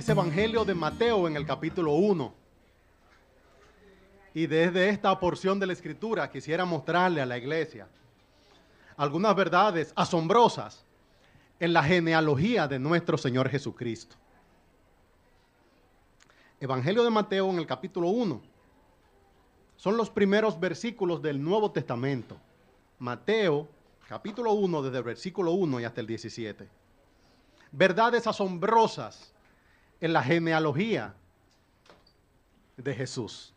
es Evangelio de Mateo en el capítulo 1. Y desde esta porción de la Escritura quisiera mostrarle a la iglesia algunas verdades asombrosas en la genealogía de nuestro Señor Jesucristo. Evangelio de Mateo en el capítulo 1. Son los primeros versículos del Nuevo Testamento. Mateo, capítulo 1, desde el versículo 1 y hasta el 17. Verdades asombrosas en la genealogía de Jesús.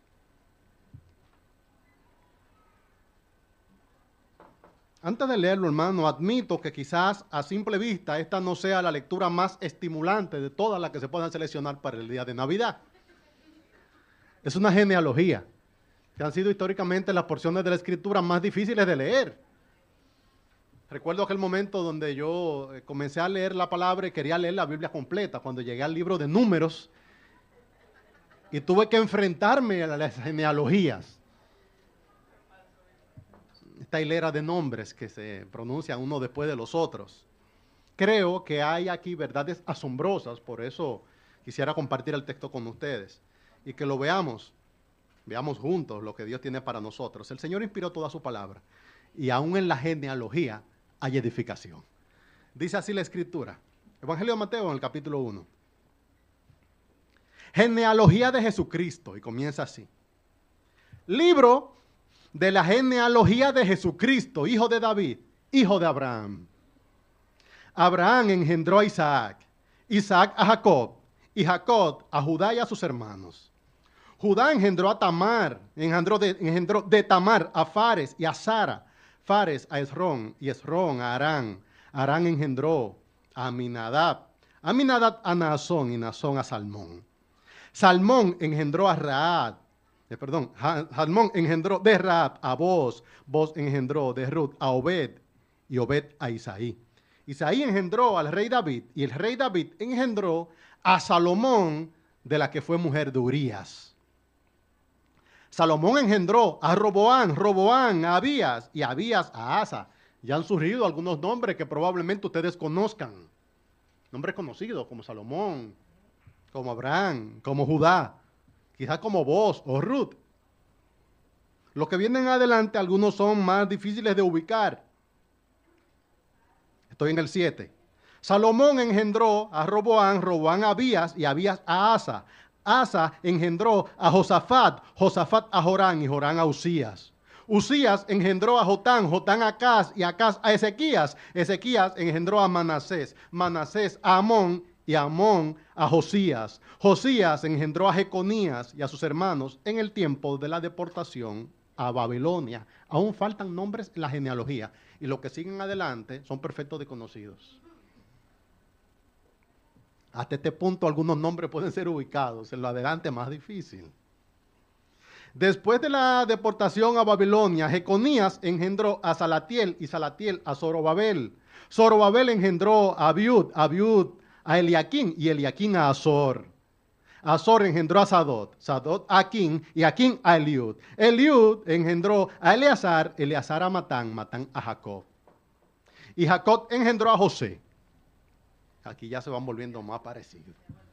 Antes de leerlo, hermano, admito que quizás a simple vista esta no sea la lectura más estimulante de todas las que se puedan seleccionar para el día de Navidad. Es una genealogía que han sido históricamente las porciones de la Escritura más difíciles de leer. Recuerdo aquel momento donde yo comencé a leer la palabra y quería leer la Biblia completa, cuando llegué al libro de Números y tuve que enfrentarme a las genealogías. Esta hilera de nombres que se pronuncian uno después de los otros. Creo que hay aquí verdades asombrosas, por eso quisiera compartir el texto con ustedes y que lo veamos juntos lo que Dios tiene para nosotros. El Señor inspiró toda su palabra y aún en la genealogía hay edificación. Dice así la Escritura, Evangelio de Mateo en el capítulo 1. Genealogía de Jesucristo, y comienza así. Libro de la genealogía de Jesucristo, hijo de David, hijo de Abraham. Abraham engendró a Isaac, Isaac a Jacob, y Jacob a Judá y a sus hermanos. Judá engendró a Tamar, engendró de Tamar a Fares y a Sara, Fares a Esrón, y Esrón a Arán. Arán engendró a Aminadab, Aminadab a Naasón, y Naasón a Salmón. Salmón engendró a Salmón engendró de Rahab a Boz, Boz engendró de Ruth a Obed, y Obed a Isaí. Isaí engendró al rey David, y el rey David engendró a Salomón, de la que fue mujer de Urías. Salomón engendró a Roboán, Roboán a Abías, y Abías a Asa. Ya han surgido algunos nombres que probablemente ustedes conozcan. Nombres conocidos como Salomón, como Abraham, como Judá. Quizás como Boz o Ruth. Los que vienen adelante, algunos son más difíciles de ubicar. Estoy en el 7. Salomón engendró a Roboán, Roboán a Abías y Abías a Asa. Asa engendró a Josafat, Josafat a Jorán y Jorán a Usías. Usías engendró a Jotán, Jotán a Acaz y Acaz a Ezequías. Ezequías engendró a Manasés, Manasés a Amón y Amón a Josías. Josías engendró a Jeconías y a sus hermanos en el tiempo de la deportación a Babilonia. Aún faltan nombres en la genealogía y los que siguen adelante son perfectos desconocidos. Hasta este punto algunos nombres pueden ser ubicados, en lo adelante más difícil. Después de la deportación a Babilonia, Jeconías engendró a Salatiel y Salatiel a Zorobabel. Zorobabel engendró a Abiud, Abiud a Eliaquín y Eliaquín a Azor. Azor engendró a Sadot, Sadot a Aquín y Aquín a Eliud. Eliud engendró a Eleazar, Eleazar a Matán, Matán a Jacob. Y Jacob engendró a José. Aquí ya se van volviendo más parecidos.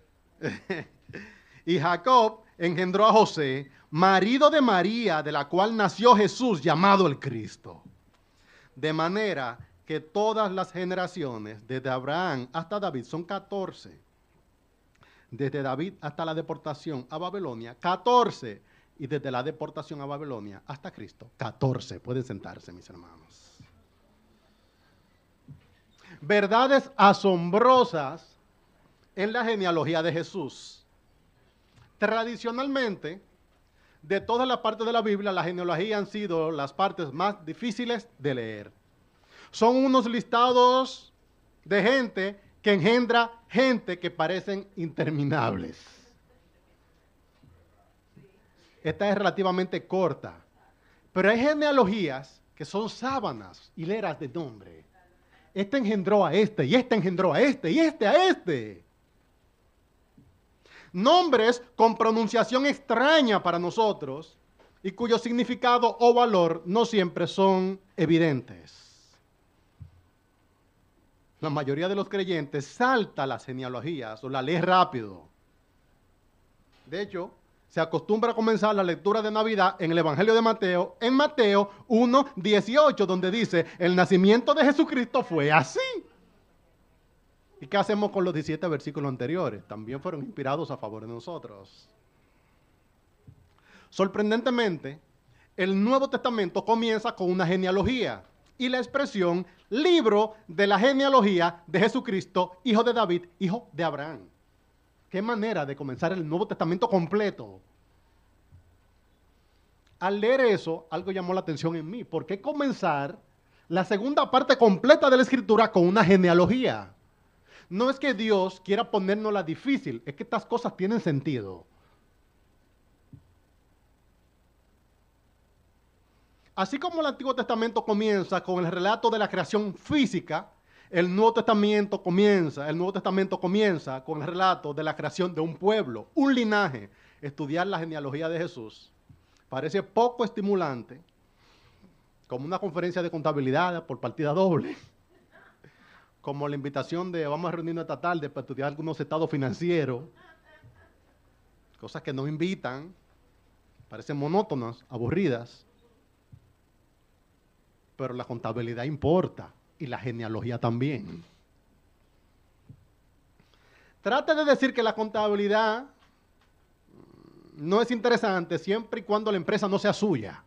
Y Jacob engendró a José, marido de María, de la cual nació Jesús, llamado el Cristo. De manera que todas las generaciones, desde Abraham hasta David, son 14. Desde David hasta la deportación a Babilonia, 14. Y desde la deportación a Babilonia hasta Cristo, 14. Pueden sentarse, mis hermanos. Verdades asombrosas en la genealogía de Jesús. Tradicionalmente, de todas las partes de la Biblia, la genealogía han sido las partes más difíciles de leer. Son unos listados de gente que engendra gente que parecen interminables. Esta es relativamente corta, pero hay genealogías que son sábanas, hileras de nombre. Este engendró a este, y este engendró a este, y este a este. Nombres con pronunciación extraña para nosotros y cuyo significado o valor no siempre son evidentes. La mayoría de los creyentes salta las genealogías o la lee rápido. De hecho, se acostumbra a comenzar la lectura de Navidad en el Evangelio de Mateo, en Mateo 1:18, donde dice, el nacimiento de Jesucristo fue así. ¿Y qué hacemos con los 17 versículos anteriores? También fueron inspirados a favor de nosotros. Sorprendentemente, el Nuevo Testamento comienza con una genealogía y la expresión libro de la genealogía de Jesucristo, hijo de David, hijo de Abraham. ¿Qué manera de comenzar el Nuevo Testamento completo? Al leer eso, algo llamó la atención en mí. ¿Por qué comenzar la segunda parte completa de la Escritura con una genealogía? No es que Dios quiera ponérnosla difícil, es que estas cosas tienen sentido. Así como el Antiguo Testamento comienza con el relato de la creación física, el Nuevo Testamento comienza con el relato de la creación de un pueblo, un linaje. Estudiar la genealogía de Jesús parece poco estimulante, como una conferencia de contabilidad por partida doble, como la invitación de vamos a reunirnos esta tarde para estudiar algunos estados financieros, cosas que no invitan, parecen monótonas, aburridas, pero la contabilidad importa y la genealogía también. Trate de decir que la contabilidad no es interesante siempre y cuando la empresa no sea suya.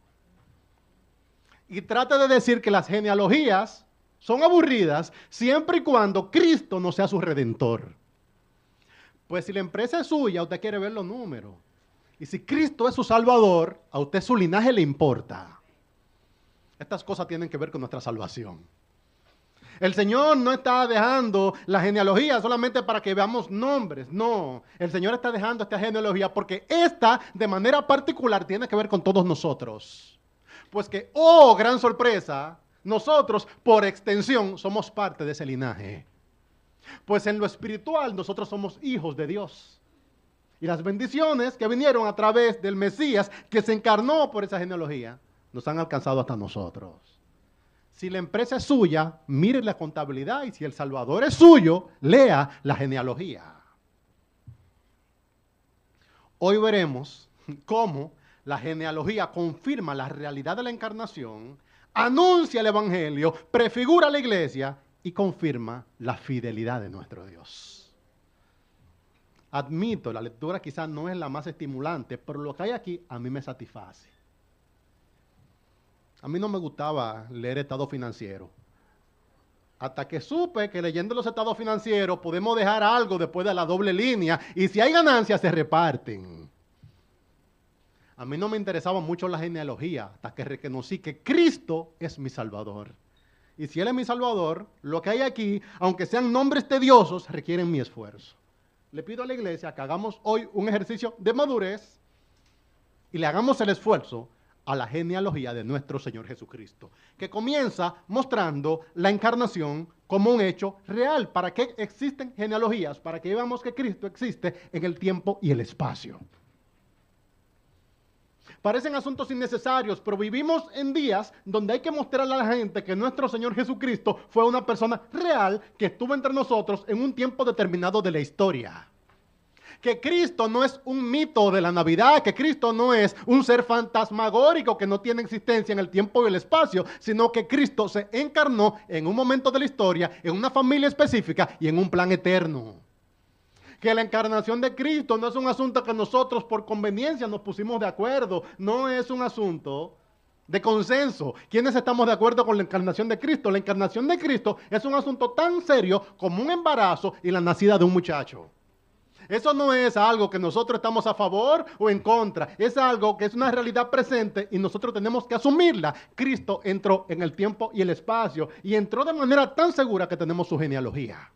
Y trate de decir que las genealogías son aburridas siempre y cuando Cristo no sea su redentor. Pues si la empresa es suya, usted quiere ver los números. Y si Cristo es su salvador, a usted su linaje le importa. Estas cosas tienen que ver con nuestra salvación. El Señor no está dejando la genealogía solamente para que veamos nombres. No, el Señor está dejando esta genealogía porque esta, de manera particular, tiene que ver con todos nosotros. Pues que, oh, gran sorpresa, nosotros, por extensión, somos parte de ese linaje. Pues en lo espiritual, nosotros somos hijos de Dios. Y las bendiciones que vinieron a través del Mesías, que se encarnó por esa genealogía, nos han alcanzado hasta nosotros. Si la empresa es suya, mire la contabilidad, y si el Salvador es suyo, lea la genealogía. Hoy veremos cómo la genealogía confirma la realidad de la encarnación, anuncia el Evangelio, prefigura la iglesia y confirma la fidelidad de nuestro Dios. Admito, la lectura quizás no es la más estimulante, pero lo que hay aquí a mí me satisface. A mí no me gustaba leer estado financiero. Hasta que supe que leyendo los estados financieros podemos dejar algo después de la doble línea y si hay ganancias se reparten. A mí no me interesaba mucho la genealogía hasta que reconocí que Cristo es mi Salvador. Y si Él es mi Salvador, lo que hay aquí, aunque sean nombres tediosos, requieren mi esfuerzo. Le pido a la iglesia que hagamos hoy un ejercicio de madurez y le hagamos el esfuerzo a la genealogía de nuestro Señor Jesucristo, que comienza mostrando la encarnación como un hecho real. ¿Para qué existen genealogías? Para que veamos que Cristo existe en el tiempo y el espacio. Parecen asuntos innecesarios, pero vivimos en días donde hay que mostrarle a la gente que nuestro Señor Jesucristo fue una persona real que estuvo entre nosotros en un tiempo determinado de la historia. Que Cristo no es un mito de la Navidad, que Cristo no es un ser fantasmagórico que no tiene existencia en el tiempo y el espacio, sino que Cristo se encarnó en un momento de la historia, en una familia específica y en un plan eterno. Que la encarnación de Cristo no es un asunto que nosotros por conveniencia nos pusimos de acuerdo, no es un asunto de consenso. ¿Quiénes estamos de acuerdo con la encarnación de Cristo? La encarnación de Cristo es un asunto tan serio como un embarazo y la nacida de un muchacho. Eso no es algo que nosotros estamos a favor o en contra. Es algo que es una realidad presente y nosotros tenemos que asumirla. Cristo entró en el tiempo y el espacio y entró de manera tan segura que tenemos su genealogía.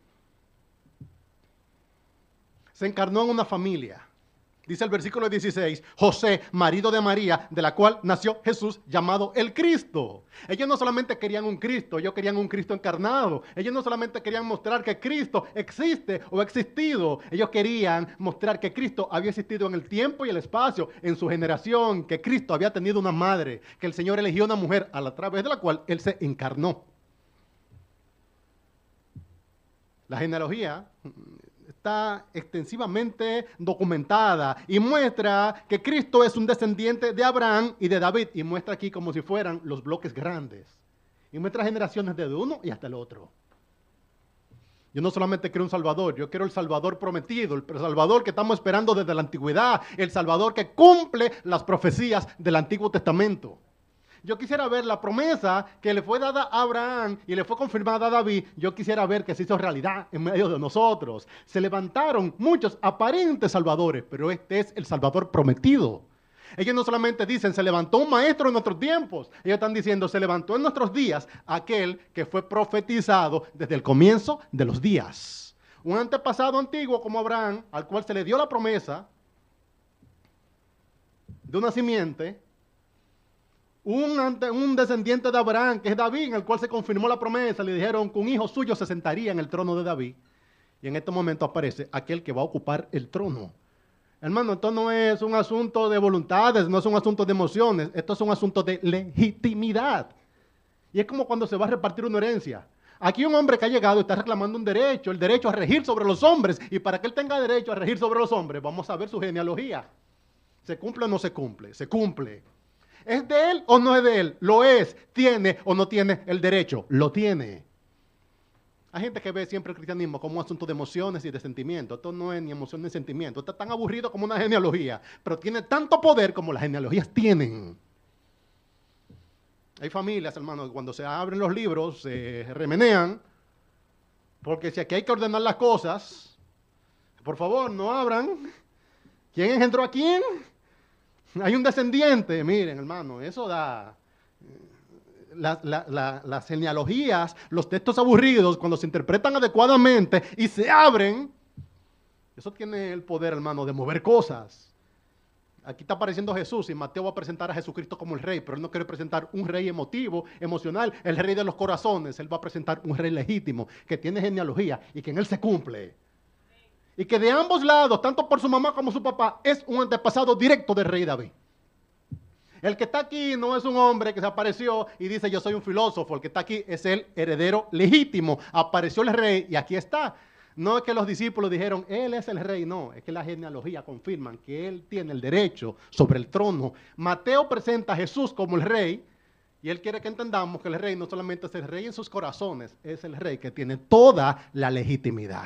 Se encarnó en una familia. Dice el versículo 16, José, marido de María, de la cual nació Jesús, llamado el Cristo. Ellos no solamente querían un Cristo, ellos querían un Cristo encarnado. Ellos no solamente querían mostrar que Cristo existe o ha existido. Ellos querían mostrar que Cristo había existido en el tiempo y el espacio, en su generación, que Cristo había tenido una madre, que el Señor eligió una mujer a través de la cual Él se encarnó. La genealogía está extensivamente documentada y muestra que Cristo es un descendiente de Abraham y de David, y muestra aquí como si fueran los bloques grandes, y muestra generaciones desde uno y hasta el otro. Yo no solamente quiero un Salvador, yo quiero el Salvador prometido, el Salvador que estamos esperando desde la antigüedad, el Salvador que cumple las profecías del Antiguo Testamento. Yo quisiera ver la promesa que le fue dada a Abraham y le fue confirmada a David. Yo quisiera ver que se hizo realidad en medio de nosotros. Se levantaron muchos aparentes salvadores, pero este es el Salvador prometido. Ellos no solamente dicen, se levantó un maestro en nuestros tiempos. Ellos están diciendo, se levantó en nuestros días aquel que fue profetizado desde el comienzo de los días. Un antepasado antiguo como Abraham, al cual se le dio la promesa de una simiente. Un descendiente de Abraham, que es David, en el cual se confirmó la promesa. Le dijeron que un hijo suyo se sentaría en el trono de David. Y en este momento aparece aquel que va a ocupar el trono. Hermano, esto no es un asunto de voluntades, no es un asunto de emociones. Esto es un asunto de legitimidad. Y es como cuando se va a repartir una herencia. Aquí un hombre que ha llegado y está reclamando un derecho, el derecho a regir sobre los hombres. Y para que él tenga derecho a regir sobre los hombres, vamos a ver su genealogía. ¿Se cumple o no se cumple? Se cumple. ¿Es de él o no es de él? Lo es. ¿Tiene o no tiene el derecho? Lo tiene. Hay gente que ve siempre el cristianismo como un asunto de emociones y de sentimientos. Esto no es ni emoción ni sentimiento. Esto es tan aburrido como una genealogía, pero tiene tanto poder como las genealogías tienen. Hay familias, hermanos, que cuando se abren los libros se remenean, porque si aquí hay que ordenar las cosas, por favor, no abran. ¿Quién engendró a quién? Hay un descendiente. Miren, hermano, eso da... Las genealogías, los textos aburridos, cuando se interpretan adecuadamente y se abren, eso tiene el poder, hermano, de mover cosas. Aquí está apareciendo Jesús y Mateo va a presentar a Jesucristo como el rey, pero él no quiere presentar un rey emotivo, emocional, el rey de los corazones. Él va a presentar un rey legítimo, que tiene genealogía y que en él se cumple. Y que de ambos lados, tanto por su mamá como su papá, es un antepasado directo del rey David. El que está aquí no es un hombre que se apareció y dice yo soy un filósofo. El que está aquí es el heredero legítimo. Apareció el rey y aquí está. No es que los discípulos dijeron, él es el rey. No, es que la genealogía confirman que él tiene el derecho sobre el trono. Mateo presenta a Jesús como el rey y él quiere que entendamos que el rey no solamente es el rey en sus corazones, es el rey que tiene toda la legitimidad.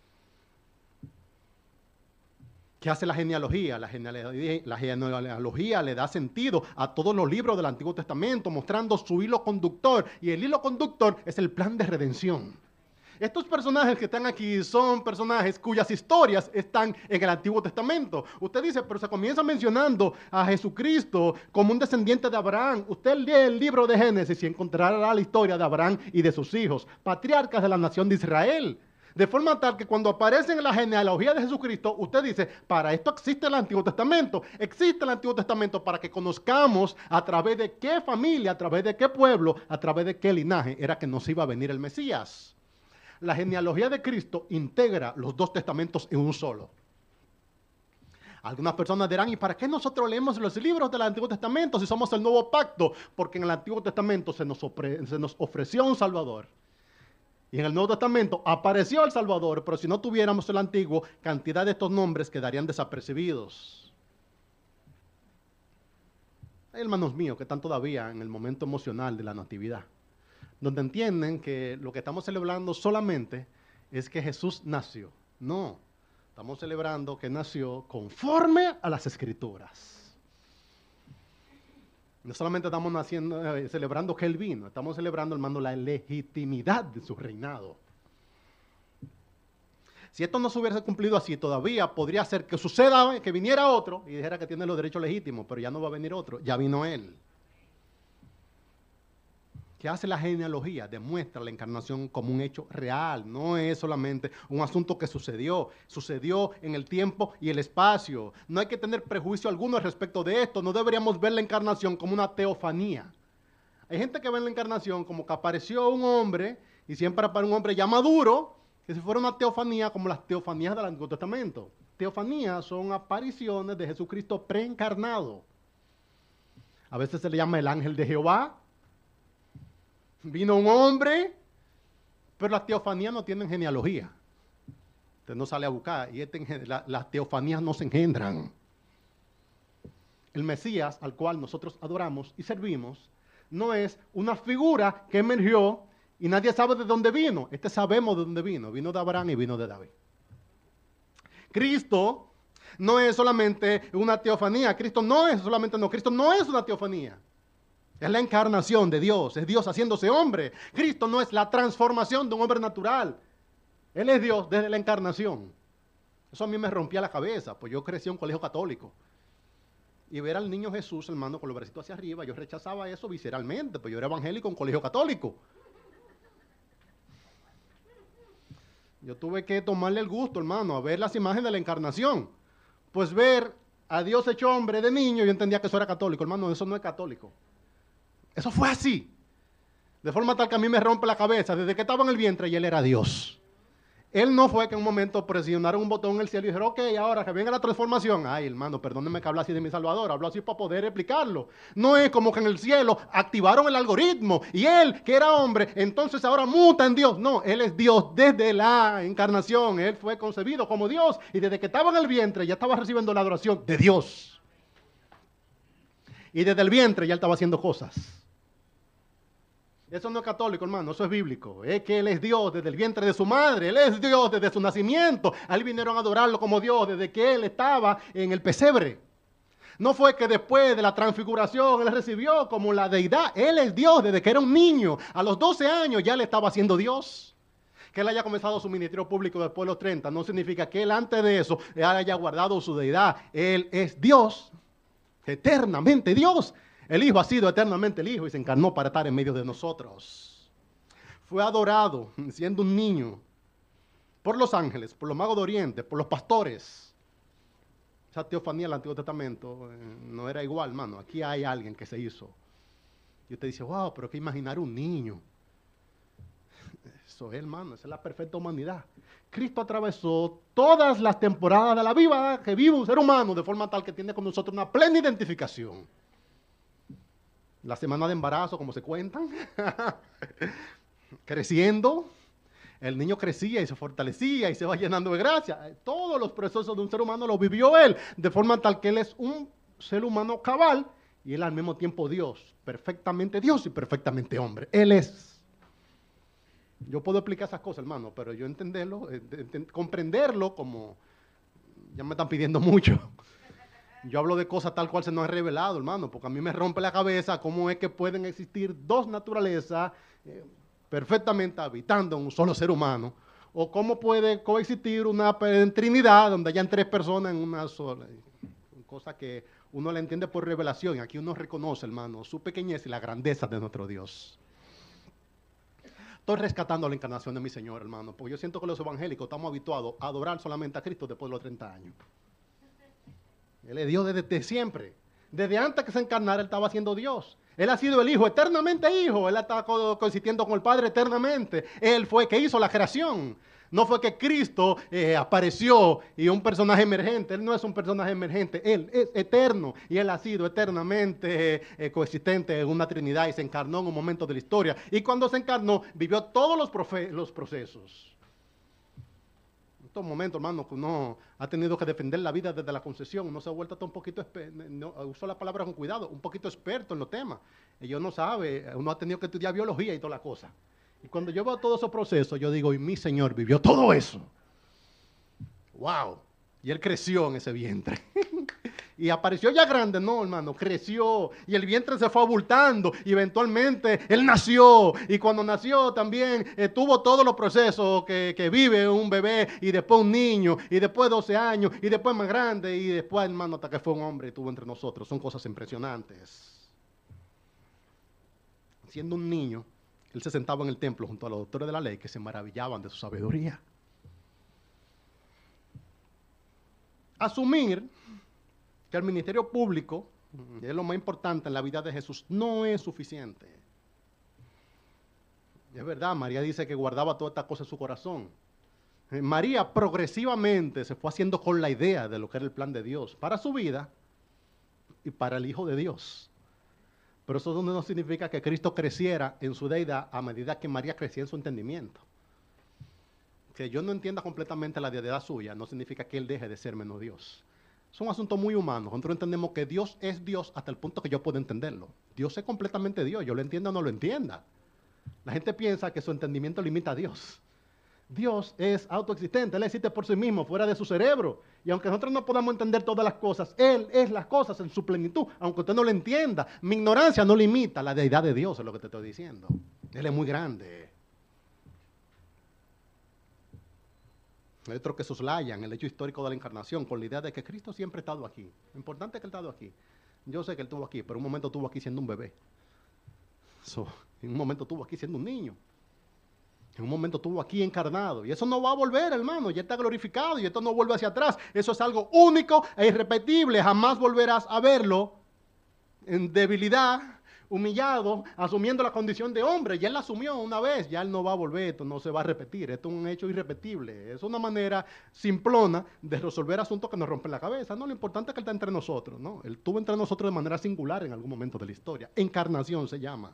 ¿Qué hace la genealogía? La genealogía le da sentido a todos los libros del Antiguo Testamento, mostrando su hilo conductor. Y el hilo conductor es el plan de redención. Estos personajes que están aquí son personajes cuyas historias están en el Antiguo Testamento. Usted dice, pero se comienza mencionando a Jesucristo como un descendiente de Abraham. Usted lee el libro de Génesis y encontrará la historia de Abraham y de sus hijos, patriarcas de la nación de Israel. De forma tal que cuando aparece en la genealogía de Jesucristo, usted dice, para esto existe el Antiguo Testamento. Existe el Antiguo Testamento para que conozcamos a través de qué familia, a través de qué pueblo, a través de qué linaje era que nos iba a venir el Mesías. La genealogía de Cristo integra los dos testamentos en un solo. Algunas personas dirán, ¿y para qué nosotros leemos los libros del Antiguo Testamento si somos el nuevo pacto? Porque en el Antiguo Testamento se nos ofreció un Salvador. Y en el Nuevo Testamento apareció el Salvador, pero si no tuviéramos el Antiguo, cantidad de estos nombres quedarían desapercibidos. Hay hermanos míos que están todavía en el momento emocional de la Natividad, donde entienden que lo que estamos celebrando solamente es que Jesús nació. No, estamos celebrando que nació conforme a las Escrituras. No solamente estamos celebrando que Él vino, estamos celebrando, hermano, la legitimidad de su reinado. Si esto no se hubiese cumplido así, todavía podría ser que suceda, que viniera otro y dijera que tiene los derechos legítimos, pero ya no va a venir otro, ya vino Él. ¿Qué hace la genealogía? Demuestra la encarnación como un hecho real, no es solamente un asunto que sucedió en el tiempo y el espacio. No hay que tener prejuicio alguno respecto de esto, no deberíamos ver la encarnación como una teofanía. Hay gente que ve la encarnación como que apareció un hombre y siempre aparece un hombre ya maduro, que si fuera una teofanía como las teofanías del Antiguo Testamento. Teofanías son apariciones de Jesucristo preencarnado. A veces se le llama el ángel de Jehová. Vino un hombre, pero las teofanías no tienen genealogía. Usted no sale a buscar. Y las teofanías no se engendran. El Mesías al cual nosotros adoramos y servimos no es una figura que emergió y nadie sabe de dónde vino. Sabemos de dónde vino. Vino de Abraham y vino de David. Cristo no es solamente una teofanía. Cristo no es una teofanía. Es la encarnación de Dios. Es Dios haciéndose hombre. Cristo no es la transformación de un hombre natural. Él es Dios desde la encarnación. Eso a mí me rompía la cabeza, pues yo crecí en un colegio católico. Y ver al niño Jesús, hermano, con los bracitos hacia arriba, yo rechazaba eso visceralmente, pues yo era evangélico en un colegio católico. Yo tuve que tomarle el gusto, hermano, a ver las imágenes de la encarnación. Pues ver a Dios hecho hombre de niño, yo entendía que eso era católico. Hermano, eso no es católico. Eso fue así. De forma tal que a mí me rompe la cabeza desde que estaba en el vientre y Él era Dios. Él no fue que en un momento presionaron un botón en el cielo y dijeron, ok, ahora que venga la transformación. Ay, hermano, perdónenme que hablo así de mi Salvador, hablo así para poder explicarlo. No es como que en el cielo activaron el algoritmo y Él, que era hombre, entonces ahora muta en Dios. No, Él es Dios desde la encarnación. Él fue concebido como Dios y desde que estaba en el vientre ya estaba recibiendo la adoración de Dios. Y desde el vientre ya Él estaba haciendo cosas. Eso no es católico, hermano, eso es bíblico. Es que Él es Dios desde el vientre de su madre. Él es Dios desde su nacimiento. A Él vinieron a adorarlo como Dios desde que Él estaba en el pesebre. No fue que después de la transfiguración Él recibió como la deidad. Él es Dios desde que era un niño. A los 12 años ya Él estaba siendo Dios. Que Él haya comenzado su ministerio público después de los 30 no significa que Él antes de eso haya guardado su deidad. Él es Dios, eternamente Dios. El Hijo ha sido eternamente el Hijo y se encarnó para estar en medio de nosotros. Fue adorado siendo un niño por los ángeles, por los magos de Oriente, por los pastores. Esa teofanía del Antiguo Testamento no era igual, hermano. Aquí hay alguien que se hizo. Y usted dice, wow, pero que imaginar un niño. Eso es, hermano, esa es la perfecta humanidad. Cristo atravesó todas las temporadas de la vida que vive un ser humano de forma tal que tiene con nosotros una plena identificación. La semana de embarazo, como se cuentan, creciendo, el niño crecía y se fortalecía y se va llenando de gracia. Todos los procesos de un ser humano los vivió Él, de forma tal que Él es un ser humano cabal y Él al mismo tiempo Dios y perfectamente hombre. Él es. Yo puedo explicar esas cosas, hermano, pero yo entenderlo, comprenderlo como, ya me están pidiendo mucho. Yo hablo de cosas tal cual se nos ha revelado, hermano, porque a mí me rompe la cabeza cómo es que pueden existir dos naturalezas perfectamente habitando en un solo ser humano, o cómo puede coexistir una trinidad donde hayan tres personas en una sola. Cosa que uno la entiende por revelación, y aquí uno reconoce, hermano, su pequeñez y la grandeza de nuestro Dios. Estoy rescatando la encarnación de mi Señor, hermano, porque yo siento que los evangélicos estamos habituados a adorar solamente a Cristo después de los 30 años. Él es Dios desde siempre. Desde antes que se encarnara, Él estaba siendo Dios. Él ha sido el Hijo, eternamente Hijo. Él está coexistiendo con el Padre eternamente. Él fue el que hizo la creación. No fue que Cristo apareció y un personaje emergente. Él no es un personaje emergente. Él es eterno y Él ha sido eternamente coexistente en una Trinidad y se encarnó en un momento de la historia. Y cuando se encarnó, vivió todos los procesos. En estos momentos, hermano, que uno ha tenido que defender la vida desde la concepción, uno se ha vuelto hasta un poquito, uso la palabra con cuidado, un poquito experto en los temas. Ellos no saben, uno ha tenido que estudiar biología y toda la cosa. Y cuando yo veo todos esos procesos, yo digo, y mi Señor vivió todo eso. ¡Wow! Y Él creció en ese vientre. Y apareció ya grande, no, hermano, creció. Y el vientre se fue abultando. Y eventualmente Él nació. Y cuando nació también tuvo todos los procesos que vive un bebé. Y después un niño. Y después 12 años. Y después más grande. Y después, hermano, hasta que fue un hombre y estuvo entre nosotros. Son cosas impresionantes. Siendo un niño, Él se sentaba en el templo junto a los doctores de la ley que se maravillaban de su sabiduría. Asumir que el ministerio público es lo más importante en la vida de Jesús no es suficiente. Es verdad, María dice que guardaba todas estas cosas en su corazón. María progresivamente se fue haciendo con la idea de lo que era el plan de Dios para su vida y para el Hijo de Dios. Pero eso no significa que Cristo creciera en su deidad a medida que María crecía en su entendimiento. que yo no entienda completamente la deidad suya, no significa que Él deje de ser menos Dios. Es un asunto muy humano. Nosotros entendemos que Dios es Dios hasta el punto que yo puedo entenderlo. Dios es completamente Dios, yo lo entienda o no lo entienda. La gente piensa que su entendimiento limita a Dios. Dios es autoexistente, Él existe por sí mismo, fuera de su cerebro. Y aunque nosotros no podamos entender todas las cosas, Él es las cosas en su plenitud, aunque usted no lo entienda. Mi ignorancia no limita la deidad de Dios, es lo que te estoy diciendo. Él es muy grande. Hay otros que soslayan el hecho histórico de la encarnación con la idea de que Cristo siempre ha estado aquí. Lo importante es que Él ha estado aquí. Yo sé que Él estuvo aquí, pero en un momento estuvo aquí siendo un bebé. En un momento estuvo aquí siendo un niño. En un momento estuvo aquí encarnado. Y eso no va a volver, hermano. Ya está glorificado y esto no vuelve hacia atrás. Eso es algo único e irrepetible. Jamás volverás a verlo en debilidad, humillado, asumiendo la condición de hombre. Ya Él la asumió una vez. Ya Él no va a volver. Esto no se va a repetir. Esto es un hecho irrepetible. Es una manera simplona de resolver asuntos que nos rompen la cabeza. No, lo importante es que Él está entre nosotros, ¿no? Él estuvo entre nosotros de manera singular en algún momento de la historia. Encarnación se llama.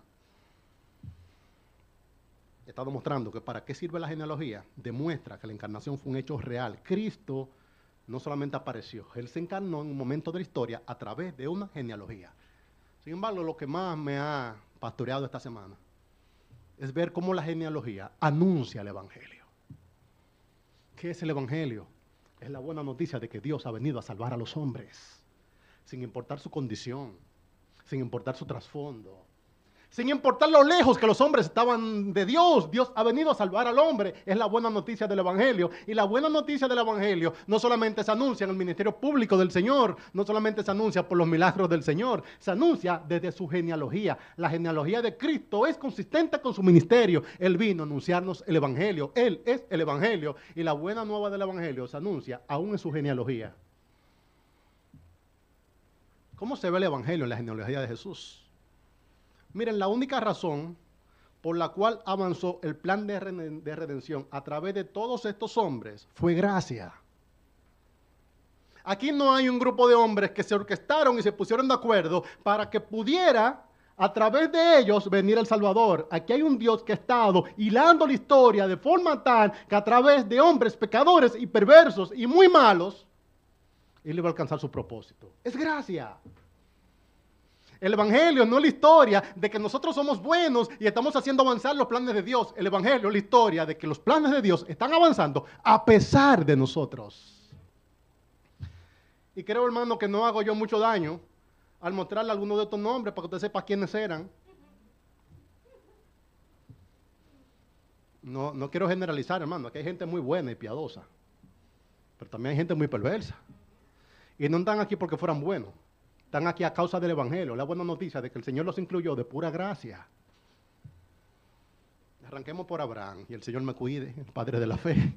He estado mostrando que para qué sirve la genealogía, demuestra que la encarnación fue un hecho real. Cristo no solamente apareció, Él se encarnó en un momento de la historia a través de una genealogía. Sin embargo, lo que más me ha pastoreado esta semana es ver cómo la genealogía anuncia el Evangelio. ¿Qué es el Evangelio? Es la buena noticia de que Dios ha venido a salvar a los hombres, sin importar su condición, sin importar su trasfondo. Sin importar lo lejos que los hombres estaban de Dios, Dios ha venido a salvar al hombre. Es la buena noticia del Evangelio. Y la buena noticia del Evangelio no solamente se anuncia en el ministerio público del Señor, no solamente se anuncia por los milagros del Señor, se anuncia desde su genealogía. La genealogía de Cristo es consistente con su ministerio. Él vino a anunciarnos el Evangelio. Él es el Evangelio. Y la buena nueva del Evangelio se anuncia aún en su genealogía. ¿Cómo se ve el Evangelio en la genealogía de Jesús? Miren, la única razón por la cual avanzó el plan de redención a través de todos estos hombres fue gracia. Aquí no hay un grupo de hombres que se orquestaron y se pusieron de acuerdo para que pudiera a través de ellos venir el Salvador. Aquí hay un Dios que ha estado hilando la historia de forma tal que a través de hombres pecadores y perversos y muy malos, Él iba a alcanzar su propósito. Es gracia. El Evangelio no es la historia de que nosotros somos buenos y estamos haciendo avanzar los planes de Dios. El Evangelio es la historia de que los planes de Dios están avanzando a pesar de nosotros. Y creo, hermano, que no hago yo mucho daño al mostrarle algunos de estos nombres para que usted sepa quiénes eran. No quiero generalizar, hermano. Aquí hay gente muy buena y piadosa, pero también hay gente muy perversa. Y no están aquí porque fueran buenos. Están aquí a causa del Evangelio. La buena noticia de que el Señor los incluyó de pura gracia. Arranquemos por Abraham y el Señor me cuide, el padre de la fe.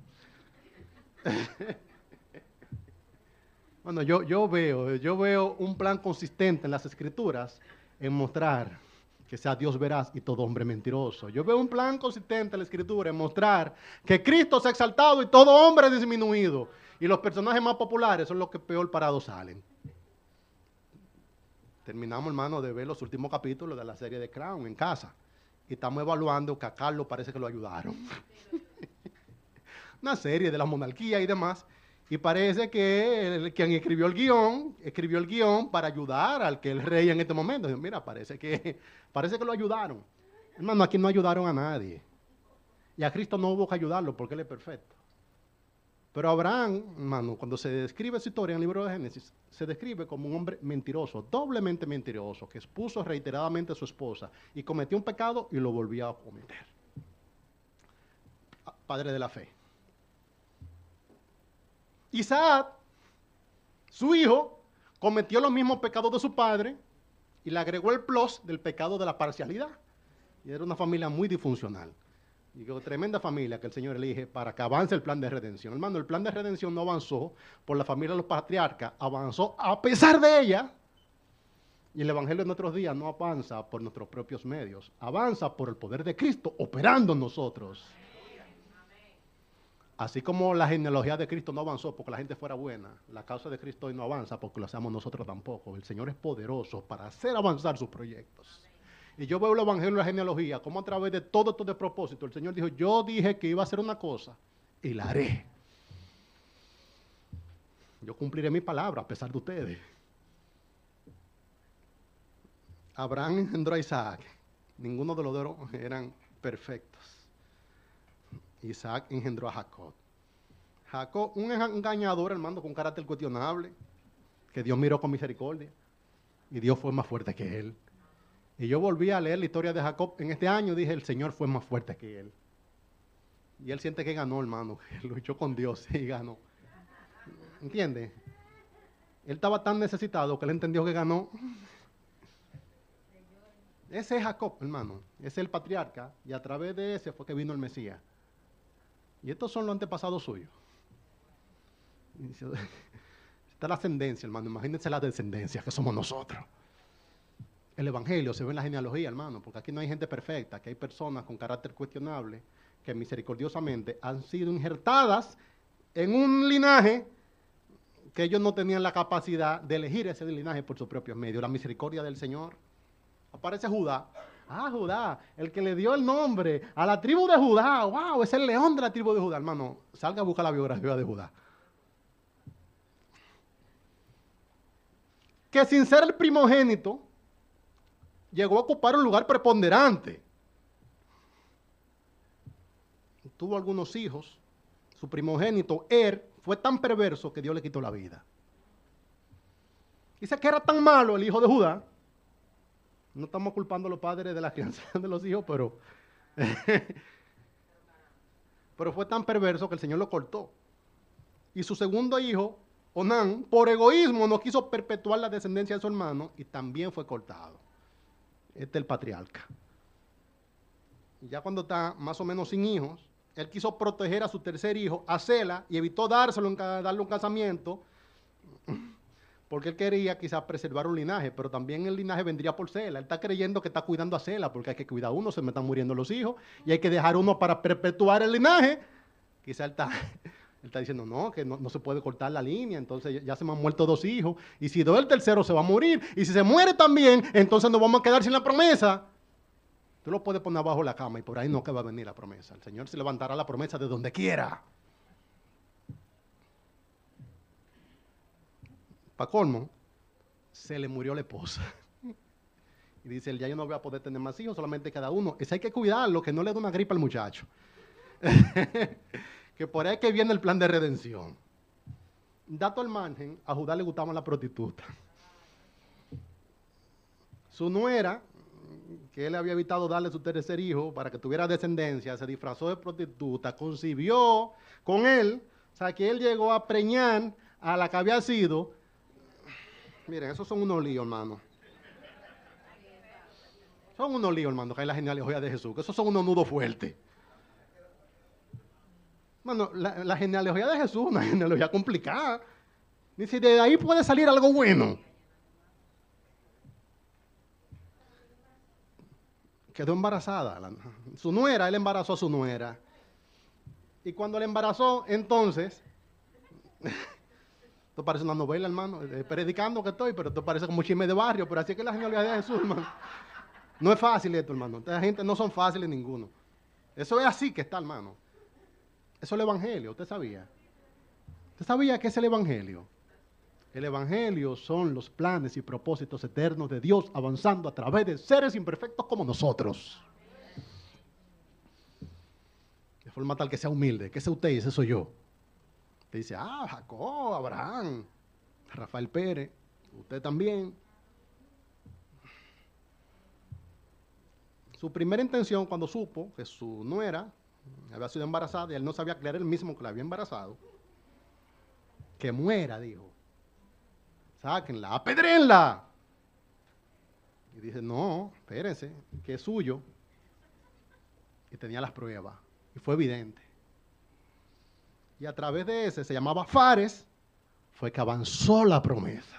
Bueno, yo veo un plan consistente en las Escrituras en mostrar que sea Dios veraz y todo hombre mentiroso. Yo veo un plan consistente en la Escritura en mostrar que Cristo se ha exaltado y todo hombre es disminuido. Y los personajes más populares son los que peor parados salen. Terminamos, hermano, de ver los últimos capítulos de la serie de Crown en casa. Y estamos evaluando que a Carlos parece que lo ayudaron. Una serie de la monarquía y demás. Y parece que quien escribió el guión para ayudar al que es el rey en este momento. Mira, parece que lo ayudaron. Hermano, aquí no ayudaron a nadie. Y a Cristo no hubo que ayudarlo porque Él es perfecto. Pero Abraham, hermano, cuando se describe su historia en el libro de Génesis, se describe como un hombre mentiroso, doblemente mentiroso, que expuso reiteradamente a su esposa y cometió un pecado y lo volvió a cometer. Padre de la fe. Isaac, su hijo, cometió los mismos pecados de su padre y le agregó el plus del pecado de la parcialidad. Y era una familia muy disfuncional. Digo, tremenda familia que el Señor elige para que avance el plan de redención. Hermano, el plan de redención no avanzó por la familia de los patriarcas, avanzó a pesar de ella. Y el Evangelio en nuestros días no avanza por nuestros propios medios, avanza por el poder de Cristo operando en nosotros. Así como la genealogía de Cristo no avanzó porque la gente fuera buena, la causa de Cristo hoy no avanza porque lo hacemos nosotros tampoco. El Señor es poderoso para hacer avanzar sus proyectos. Y yo veo el Evangelio y la genealogía, como a través de todo esto de propósito, el Señor dijo, yo dije que iba a hacer una cosa, y la haré. Yo cumpliré mi palabra a pesar de ustedes. Abraham engendró a Isaac. Ninguno de los dos eran perfectos. Isaac engendró a Jacob. Jacob, un engañador, hermano, con carácter cuestionable, que Dios miró con misericordia. Y Dios fue más fuerte que él. Y yo volví a leer la historia de Jacob en este año y dije, el Señor fue más fuerte que él. Y él siente que ganó, hermano. Él luchó con Dios y ganó. ¿Entiende? Él estaba tan necesitado que él entendió que ganó. Ese es Jacob, hermano. Ese es el patriarca. Y a través de ese fue que vino el Mesías. Y estos son los antepasados suyos. Está la ascendencia, hermano. Imagínense la descendencia que somos nosotros. El evangelio se ve en la genealogía, hermano, porque aquí no hay gente perfecta, que hay personas con carácter cuestionable que misericordiosamente han sido injertadas en un linaje que ellos no tenían la capacidad de elegir ese linaje por sus propios medios. La misericordia del Señor. Aparece Judá. Ah, Judá, el que le dio el nombre a la tribu de Judá. ¡Wow! Es el león de la tribu de Judá, hermano. Salga a buscar la biografía de Judá. Que sin ser el primogénito, llegó a ocupar un lugar preponderante. Tuvo algunos hijos. Su primogénito, fue tan perverso que Dios le quitó la vida. Dice que era tan malo el hijo de Judá. No estamos culpando a los padres de la crianza de los hijos, pero fue tan perverso que el Señor lo cortó. Y su segundo hijo, Onán, por egoísmo no quiso perpetuar la descendencia de su hermano y también fue cortado. Este es el patriarca. Y ya cuando está más o menos sin hijos, él quiso proteger a su tercer hijo, a Sela, y evitó darle un casamiento, porque él quería quizás preservar un linaje, pero también el linaje vendría por Sela. Él está creyendo que está cuidando a Sela, porque hay que cuidar a uno, se me están muriendo los hijos, y hay que dejar uno para perpetuar el linaje. Quizás él está diciendo, no, que no se puede cortar la línea, entonces ya se me han muerto 2 hijos, y si doy el tercero se va a morir, y si se muere también, entonces nos vamos a quedar sin la promesa. Tú lo puedes poner abajo de la cama y por ahí no que va a venir la promesa. El Señor se levantará la promesa de donde quiera. Para colmo, se le murió la esposa. Y dice, él ya yo no voy a poder tener más hijos, solamente cada uno. Ese hay que cuidarlo, que no le dé una gripa al muchacho. Que por ahí que viene el plan de redención. Dato al margen, a Judá le gustaba la prostituta. Su nuera, que él había evitado darle su tercer hijo para que tuviera descendencia, se disfrazó de prostituta, concibió con él, o sea que él llegó a preñar a la que había sido. Miren, esos son unos líos, hermano. Son unos líos, hermano, que hay la genealogía de Jesús, que esos son unos nudos fuertes. Bueno, la genealogía de Jesús es una genealogía complicada. Dice, de ahí puede salir algo bueno. Quedó embarazada. Su nuera, él embarazó a su nuera. Y cuando le embarazó, entonces, esto parece una novela, hermano, predicando que estoy, pero esto parece como un chisme de barrio, pero así es que la genealogía de Jesús, hermano. No es fácil esto, hermano. Esta gente no son fáciles ninguno. Eso es así que está, hermano. Eso es el evangelio, ¿usted sabía? ¿Usted sabía qué es el evangelio? El evangelio son los planes y propósitos eternos de Dios avanzando a través de seres imperfectos como nosotros. De forma tal que sea humilde, que sea usted y ese soy yo. Te dice, Jacob, Abraham, Rafael Pérez, usted también. Su primera intención cuando supo que su nuera había sido embarazada y él no sabía que era el mismo que la había embarazado, que muera, dijo. Sáquenla, apedréenla. Y dice, no, espérense, que es suyo. Y tenía las pruebas. Y fue evidente. Y a través de ese, se llamaba Fares, fue que avanzó la promesa.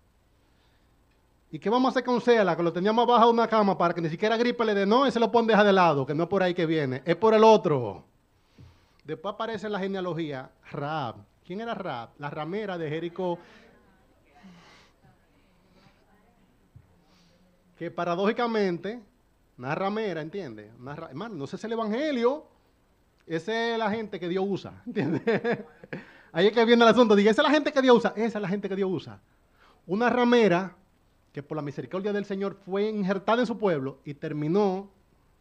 ¿Y qué vamos a hacer con Sela? Que lo teníamos abajo de una cama para que ni siquiera gripe le dé. No, ese lo pueden dejar de lado, que no es por ahí que viene, es por el otro. Después aparece en la genealogía Rahab. ¿Quién era Rahab? La ramera de Jericó. Que paradójicamente, una ramera, ¿entiende? Hermano, no sé si es el evangelio. Esa es la gente que Dios usa, ¿entiendes? Ahí es que viene el asunto. Diga, esa es la gente que Dios usa. Esa es la gente que Dios usa. Una ramera que por la misericordia del Señor fue injertada en su pueblo y terminó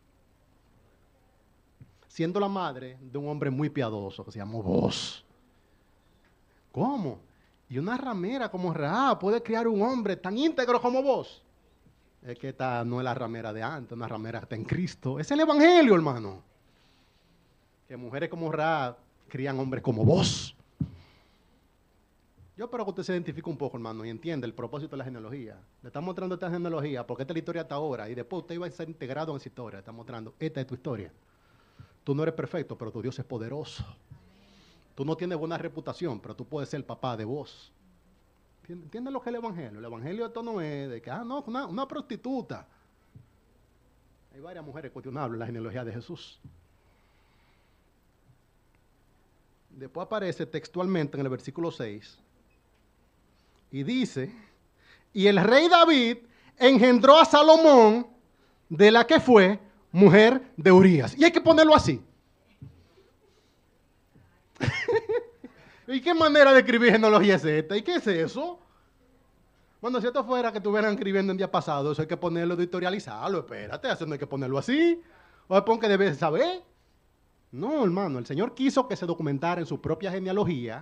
siendo la madre de un hombre muy piadoso que se llamó Boaz. ¿Cómo? Y una ramera como Rahab puede criar un hombre tan íntegro como Boaz. Es que esta no es la ramera de antes, una ramera que está en Cristo. Es el evangelio, hermano. Que mujeres como Rahab crían hombres como Boaz. Yo espero que usted se identifique un poco, hermano, y entienda el propósito de la genealogía. Le estamos mostrando esta genealogía porque esta es la historia hasta ahora, y después usted iba a ser integrado en esa historia. Le estamos mostrando, esta es tu historia. Tú no eres perfecto, pero tu Dios es poderoso. Tú no tienes buena reputación, pero tú puedes ser el papá de vos. ¿Entiendes lo que es el evangelio? El evangelio esto no es de que, no, una prostituta. Hay varias mujeres cuestionables en la genealogía de Jesús. Después aparece textualmente en el versículo 6 y dice, y el rey David engendró a Salomón, de la que fue mujer de Urías. Y hay que ponerlo así. ¿Y qué manera de escribir genealogía es esta? ¿Y qué es eso? Bueno, si esto fuera que estuvieran escribiendo en día pasado, eso hay que ponerlo, editorializarlo. Espérate, eso no hay que ponerlo así. O pon que debes saber. No, hermano, el Señor quiso que se documentara en su propia genealogía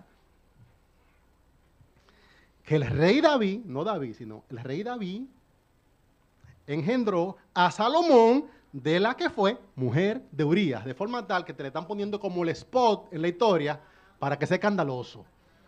que el rey David, no David, sino el rey David engendró a Salomón, de la que fue mujer de Urías, de forma tal que te le están poniendo como el spot en la historia para que sea escandaloso.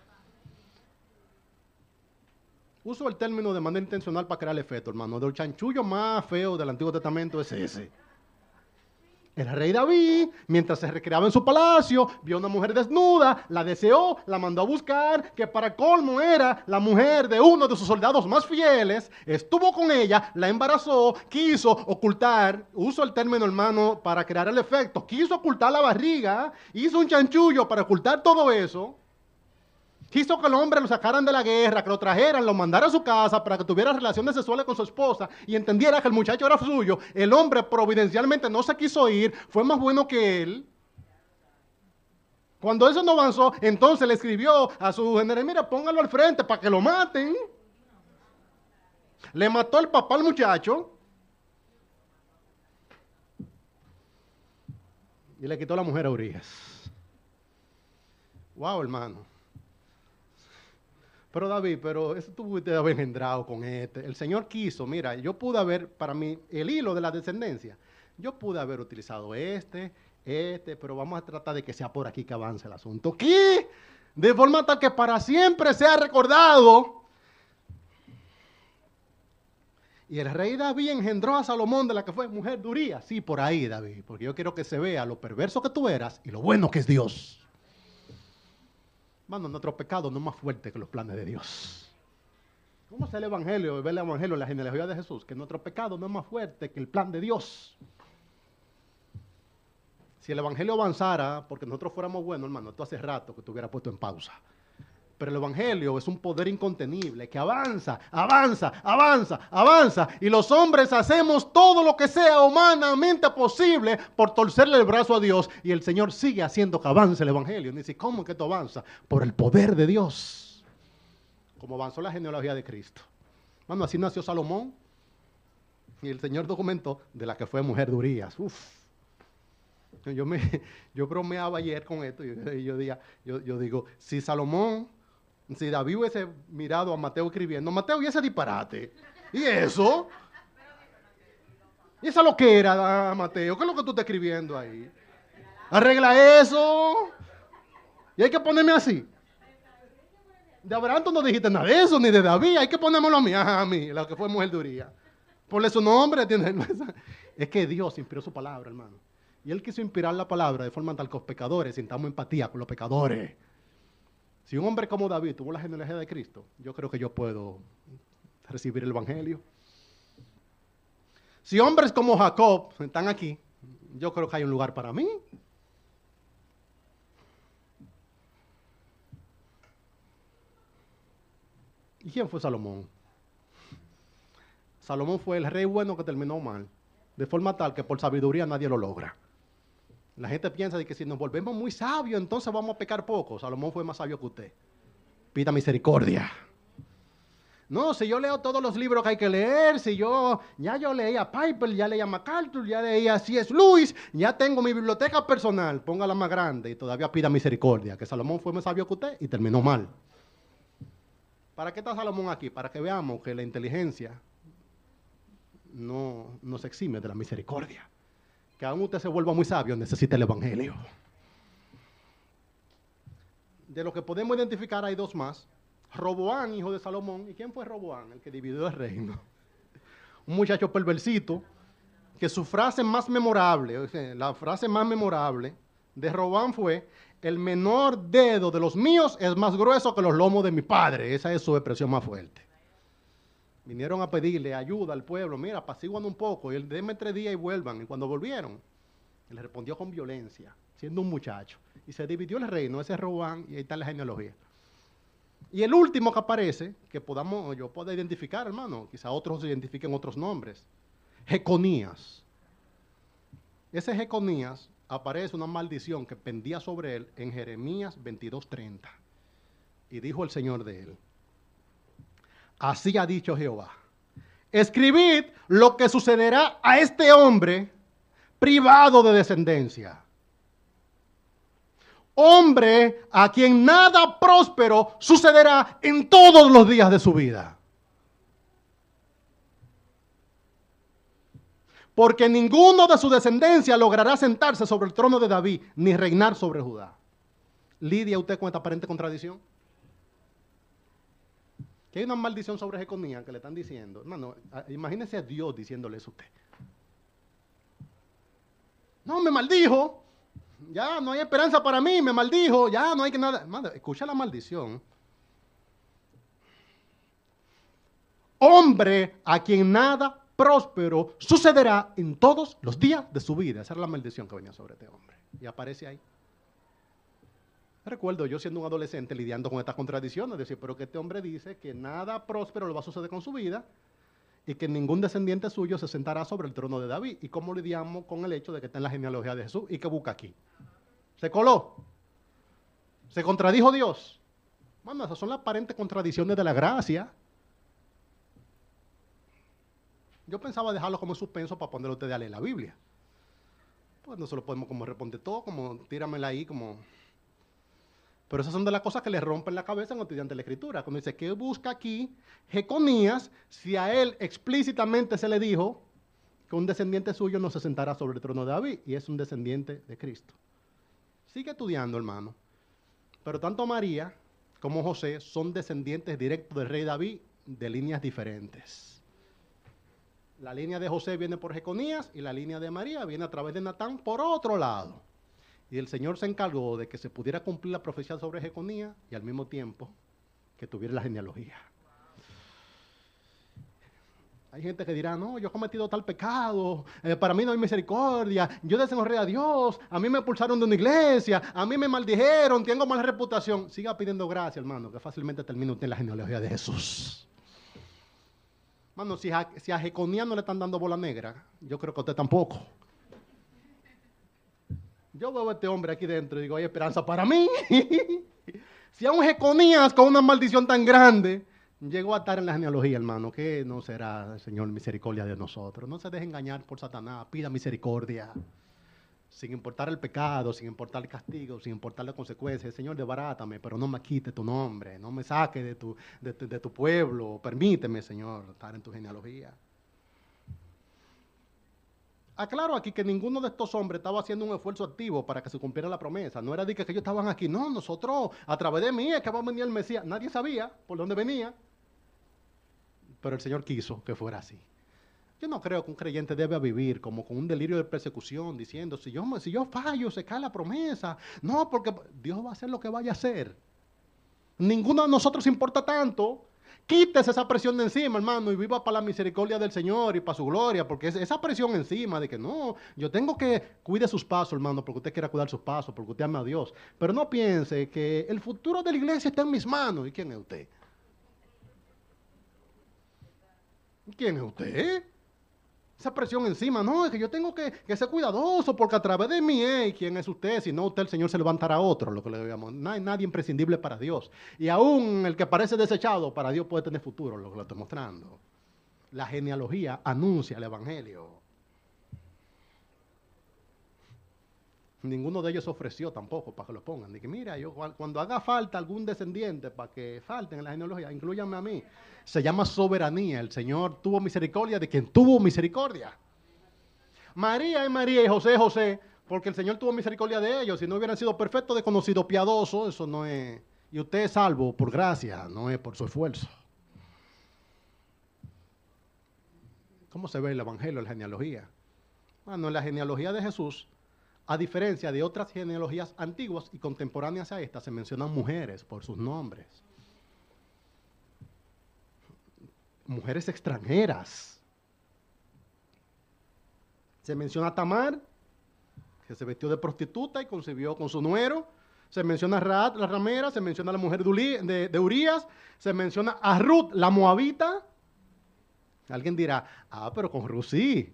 Uso el término de manera intencional para crear el efecto, hermano. El chanchullo más feo del Antiguo Testamento es ese. El rey David, mientras se recreaba en su palacio, vio a una mujer desnuda, la deseó, la mandó a buscar, que para colmo era la mujer de uno de sus soldados más fieles, estuvo con ella, la embarazó, quiso ocultar, uso el término, hermano, para crear el efecto, quiso ocultar la barriga, hizo un chanchullo para ocultar todo eso. Quiso que el hombre lo sacaran de la guerra, que lo trajeran, lo mandaran a su casa para que tuviera relaciones sexuales con su esposa y entendiera que el muchacho era suyo. El hombre providencialmente no se quiso ir, fue más bueno que él. Cuando eso no avanzó, entonces le escribió a su general, mira, póngalo al frente para que lo maten. Le mató el papá al muchacho y le quitó la mujer a Urías. Wow, hermano. Pero David, eso tú pudiste haber engendrado con este. El Señor quiso, mira, yo pude haber, para mí, el hilo de la descendencia, yo pude haber utilizado pero vamos a tratar de que sea por aquí que avance el asunto. ¿Qué? De forma tal que para siempre sea recordado. Y el rey David engendró a Salomón, de la que fue mujer de Urías. Sí, por ahí, David, porque yo quiero que se vea lo perverso que tú eras y lo bueno que es Dios. Mano, nuestro pecado no es más fuerte que los planes de Dios. ¿Cómo es el evangelio? Ver el evangelio en la genealogía de Jesús, que nuestro pecado no es más fuerte que el plan de Dios. Si el evangelio avanzara, porque nosotros fuéramos buenos, hermano, esto hace rato que estuviera puesto en pausa. Pero el evangelio es un poder incontenible que avanza, avanza, avanza, avanza. Y los hombres hacemos todo lo que sea humanamente posible por torcerle el brazo a Dios. Y el Señor sigue haciendo que avance el evangelio. Y dice, ¿cómo que esto avanza? Por el poder de Dios. Como avanzó la genealogía de Cristo. Bueno, así nació Salomón. Y el Señor documentó de la que fue mujer de Urías. Uf. Yo bromeaba ayer con esto. Y yo digo, si David hubiese mirado a Mateo escribiendo, Mateo, ¿y ese disparate? ¿Y eso? ¿Y esa lo que era, Mateo? ¿Qué es lo que tú estás escribiendo ahí? Arregla eso. Y hay que ponerme así. De Abraham tú no dijiste nada de eso, ni de David. Hay que ponérmelo a mí, la que fue mujer de Urías. Ponle su nombre, ¿entiendes? Es que Dios inspiró su palabra, hermano. Y Él quiso inspirar la palabra de forma tal que los pecadores sintamos empatía con los pecadores. Si un hombre como David tuvo la genealogía de Cristo, yo creo que yo puedo recibir el evangelio. Si hombres como Jacob están aquí, yo creo que hay un lugar para mí. ¿Y quién fue Salomón? Salomón fue el rey bueno que terminó mal, de forma tal que por sabiduría nadie lo logra. La gente piensa de que si nos volvemos muy sabios, entonces vamos a pecar poco. Salomón fue más sabio que usted. Pida misericordia. No, si yo leo todos los libros que hay que leer, si yo leía a Piper, ya leía a MacArthur, ya leía a C.S. Lewis, ya tengo mi biblioteca personal, póngala más grande y todavía pida misericordia, que Salomón fue más sabio que usted y terminó mal. ¿Para qué está Salomón aquí? Para que veamos que la inteligencia no nos exime de la misericordia. Que aún usted se vuelva muy sabio, necesita el evangelio. De lo que podemos identificar hay dos más. Roboán, hijo de Salomón. ¿Y quién fue Roboán? El que dividió el reino. Un muchacho perversito, que su frase más memorable, o sea, la frase más memorable de Roboán fue: el menor dedo de los míos es más grueso que los lomos de mi padre. Esa es su expresión más fuerte. Vinieron a pedirle ayuda al pueblo. Mira, apaciguan un poco, y él, denme 3 días y vuelvan. Y cuando volvieron, él respondió con violencia, siendo un muchacho. Y se dividió el reino, ese es Roboán, y ahí está la genealogía. Y el último que aparece, que yo pueda identificar, hermano, quizá otros identifiquen otros nombres, Jeconías. Ese Jeconías aparece una maldición que pendía sobre él en Jeremías 22:30. Y dijo el Señor de él: así ha dicho Jehová, escribid lo que sucederá a este hombre privado de descendencia. Hombre a quien nada próspero sucederá en todos los días de su vida. Porque ninguno de su descendencia logrará sentarse sobre el trono de David, ni reinar sobre Judá. ¿Lidia usted con esta aparente contradicción? Que hay una maldición sobre Jeconías que le están diciendo. Hermano, imagínese a Dios diciéndole eso a usted. No, me maldijo. Ya no hay esperanza para mí, me maldijo, ya no hay que nada. Hermano, escucha la maldición. Hombre a quien nada próspero sucederá en todos los días de su vida. Esa era la maldición que venía sobre este hombre. Y aparece ahí. Recuerdo yo siendo un adolescente lidiando con estas contradicciones, decir, pero que este hombre dice que nada próspero le va a suceder con su vida y que ningún descendiente suyo se sentará sobre el trono de David. ¿Y cómo lidiamos con el hecho de que está en la genealogía de Jesús y que busca aquí? Se coló. Se contradijo Dios. Bueno, esas son las aparentes contradicciones de la gracia. Yo pensaba dejarlo como suspenso para ponerle a ustedes a leer la Biblia. Pues no se lo podemos como responder todo, como tíramela ahí, como... Pero esas son de las cosas que le rompen la cabeza a un estudiante de la Escritura. Cuando dice, ¿qué busca aquí Jeconías si a él explícitamente se le dijo que un descendiente suyo no se sentará sobre el trono de David? Y es un descendiente de Cristo. Sigue estudiando, hermano. Pero tanto María como José son descendientes directos del rey David de líneas diferentes. La línea de José viene por Jeconías y la línea de María viene a través de Natán por otro lado. Y el Señor se encargó de que se pudiera cumplir la profecía sobre Jeconías y al mismo tiempo que tuviera la genealogía. Hay gente que dirá, no, yo he cometido tal pecado, para mí no hay misericordia, yo deshonré a Dios, a mí me expulsaron de una iglesia, a mí me maldijeron, tengo mala reputación. Siga pidiendo gracia, hermano, que fácilmente termina usted en la genealogía de Jesús. Hermano, si a Jeconías no le están dando bola negra, yo creo que a usted tampoco. Yo veo a este hombre aquí dentro y digo, hay esperanza para mí. Si a un Jeconías con una maldición tan grande llegó a estar en la genealogía, hermano, ¿qué no será, Señor, misericordia de nosotros? No se deje engañar por Satanás, pida misericordia. Sin importar el pecado, sin importar el castigo, sin importar las consecuencias. Señor, desbarátame, pero no me quite tu nombre, no me saque de tu pueblo. Permíteme, Señor, estar en tu genealogía. Aclaro aquí que ninguno de estos hombres estaba haciendo un esfuerzo activo para que se cumpliera la promesa. No era de que ellos estaban aquí. No, nosotros, a través de mí es que va a venir el Mesías. Nadie sabía por dónde venía. Pero el Señor quiso que fuera así. Yo no creo que un creyente debe vivir como con un delirio de persecución, diciendo, si yo fallo, se cae la promesa. No, porque Dios va a hacer lo que vaya a hacer. Ninguno de nosotros importa tanto. Quítese esa presión de encima, hermano, y viva para la misericordia del Señor y para su gloria, porque esa presión encima de que no, yo tengo que cuide sus pasos, hermano, porque usted quiera cuidar sus pasos, porque usted ama a Dios. Pero no piense que el futuro de la iglesia está en mis manos. ¿Y quién es usted? ¿Quién es usted? esa presión encima. No, es que yo tengo que ser cuidadoso porque a través de mí, ¿quién es usted? Si no, usted, el Señor se levantará a otro, lo que le digamos. No hay nadie imprescindible para Dios. Y aún el que parece desechado, para Dios puede tener futuro, lo que le estoy mostrando. La genealogía anuncia el Evangelio. Ninguno de ellos ofreció tampoco para que lo pongan. Dije, mira, yo cuando haga falta algún descendiente para que falten en la genealogía, inclúyanme a mí. Se llama soberanía. El Señor tuvo misericordia de quien tuvo misericordia. María es María y José es José, porque el Señor tuvo misericordia de ellos. Si no hubieran sido perfectos, desconocidos, piadosos, eso no es. Y usted es salvo por gracia, no es por su esfuerzo. ¿Cómo se ve el Evangelio en la genealogía? Bueno, en la genealogía de Jesús, a diferencia de otras genealogías antiguas y contemporáneas a estas, se mencionan mujeres por sus nombres. Mujeres extranjeras. Se menciona a Tamar, que se vistió de prostituta y concibió con su nuero. Se menciona a Raab, la ramera. Se menciona a la mujer de Urías. Se menciona a Ruth, la moabita. Alguien dirá, pero con Ruth sí.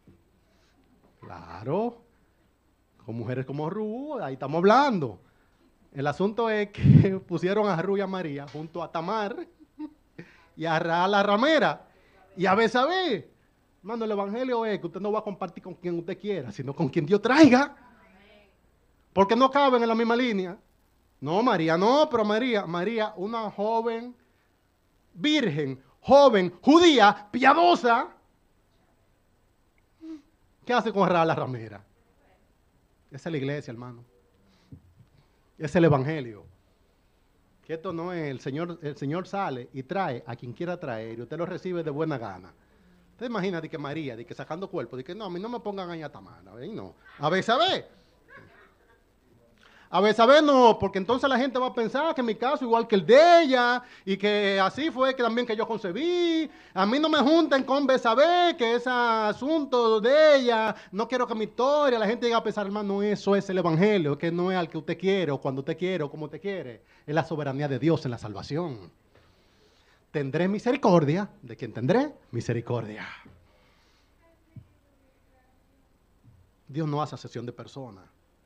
Claro. Con mujeres como Ruth, ahí estamos hablando. El asunto es que pusieron a Ruth y a María junto a Tamar y a Raab la ramera y a Betsabé. Hermano, el Evangelio es que usted no va a compartir con quien usted quiera, sino con quien Dios traiga. Porque no caben en la misma línea. No, María, no, pero María, una joven, virgen, joven, judía, piadosa. ¿Qué hace con Raab la ramera? Esa es la iglesia, hermano. Es el Evangelio. Que esto no es, el Señor sale y trae a quien quiera traer y usted lo recibe de buena gana. Usted imagina de que María, de que sacando cuerpo, de que no, a mí no me pongan ahí a Tamar, no. A Betsabé. A Betsabé no, porque entonces la gente va a pensar que mi caso igual que el de ella, y que así fue que también que yo concebí. A mí no me junten con Betsabé, que ese asunto de ella, no quiero que mi historia, la gente llegue a pensar, hermano, eso es el Evangelio, que no es al que usted quiere, o cuando usted quiere, o como usted quiere. Es la soberanía de Dios en la salvación. Tendré misericordia de quien tendré misericordia. Dios no hace acepción de personas.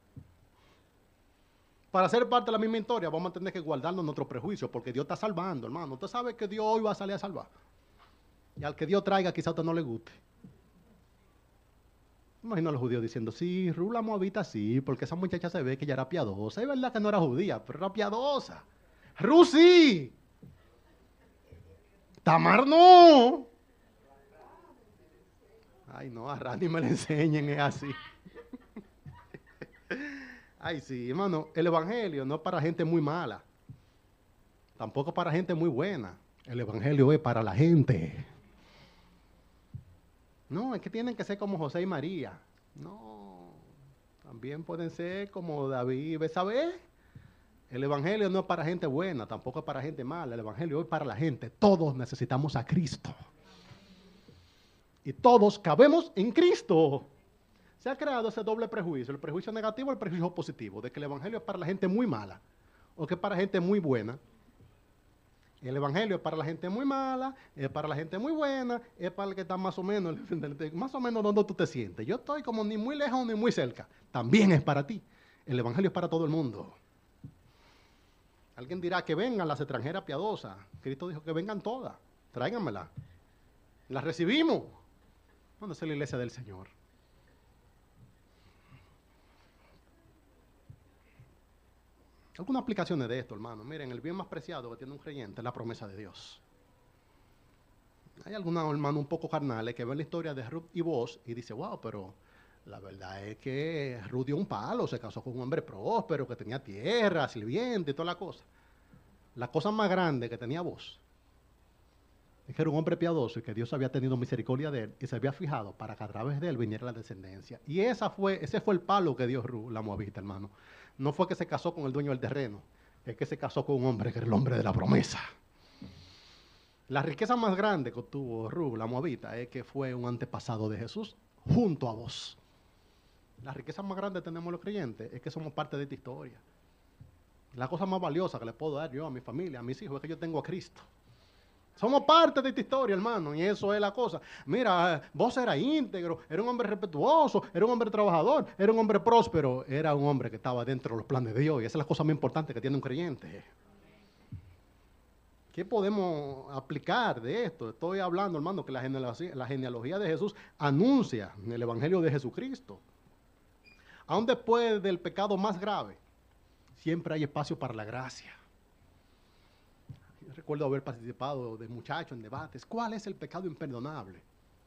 Para ser parte de la misma historia vamos a tener que guardarnos nuestros prejuicios, porque Dios está salvando, hermano. Usted sabe que Dios hoy va a salir a salvar. Y al que Dios traiga quizá a usted no le guste. Imagino a los judíos diciendo, sí, Ruth la moabita sí, porque esa muchacha se ve que ya era piadosa. Es verdad que no era judía, pero era piadosa. Ruth sí. Tamar no. Ay, no, a Randy me le enseñen, es así. Ay, sí, hermano, el Evangelio no es para gente muy mala. Tampoco para gente muy buena. El Evangelio es para la gente. No, es que tienen que ser como José y María. No, también pueden ser como David y Betsabé. El Evangelio no es para gente buena, tampoco es para gente mala. El Evangelio es para la gente. Todos necesitamos a Cristo. Y todos cabemos en Cristo. Se ha creado ese doble prejuicio, el prejuicio negativo y el prejuicio positivo, de que el Evangelio es para la gente muy mala o que es para gente muy buena. El Evangelio es para la gente muy mala, es para la gente muy buena, es para el que está más o menos donde tú te sientes. Yo estoy como ni muy lejos ni muy cerca. También es para ti. El Evangelio es para todo el mundo. Alguien dirá que vengan las extranjeras piadosas. Cristo dijo que vengan todas, tráiganmelas. Las recibimos. Bueno, esa es la iglesia del Señor. Algunas aplicaciones de esto, hermano. Miren, el bien más preciado que tiene un creyente es la promesa de Dios. Hay algunos hermanos un poco carnales que ven la historia de Ruth y Boaz y dicen, wow, pero la verdad es que Ruth dio un palo, se casó con un hombre próspero que tenía tierra, sirviente y toda la cosa. La cosa más grande que tenía Boaz es que era un hombre piadoso y que Dios había tenido misericordia de él y se había fijado para que a través de él viniera la descendencia. Y ese fue el palo que dio Ruth, la moabita, hermano. No fue que se casó con el dueño del terreno, es que se casó con un hombre que era el hombre de la promesa. La riqueza más grande que obtuvo Ruth, la moabita, es que fue un antepasado de Jesús junto a vos. La riqueza más grande que tenemos los creyentes es que somos parte de esta historia. La cosa más valiosa que le puedo dar yo a mi familia, a mis hijos, es que yo tengo a Cristo. Somos parte de esta historia, hermano, y eso es la cosa. Mira, vos eras íntegro, era un hombre respetuoso, era un hombre trabajador, era un hombre próspero, era un hombre que estaba dentro de los planes de Dios, y esa es la cosa más importante que tiene un creyente. ¿Qué podemos aplicar de esto? Estoy hablando, hermano, que la genealogía de Jesús anuncia el Evangelio de Jesucristo. Aún después del pecado más grave, siempre hay espacio para la gracia. Yo recuerdo haber participado de muchacho en debates. ¿Cuál es el pecado imperdonable?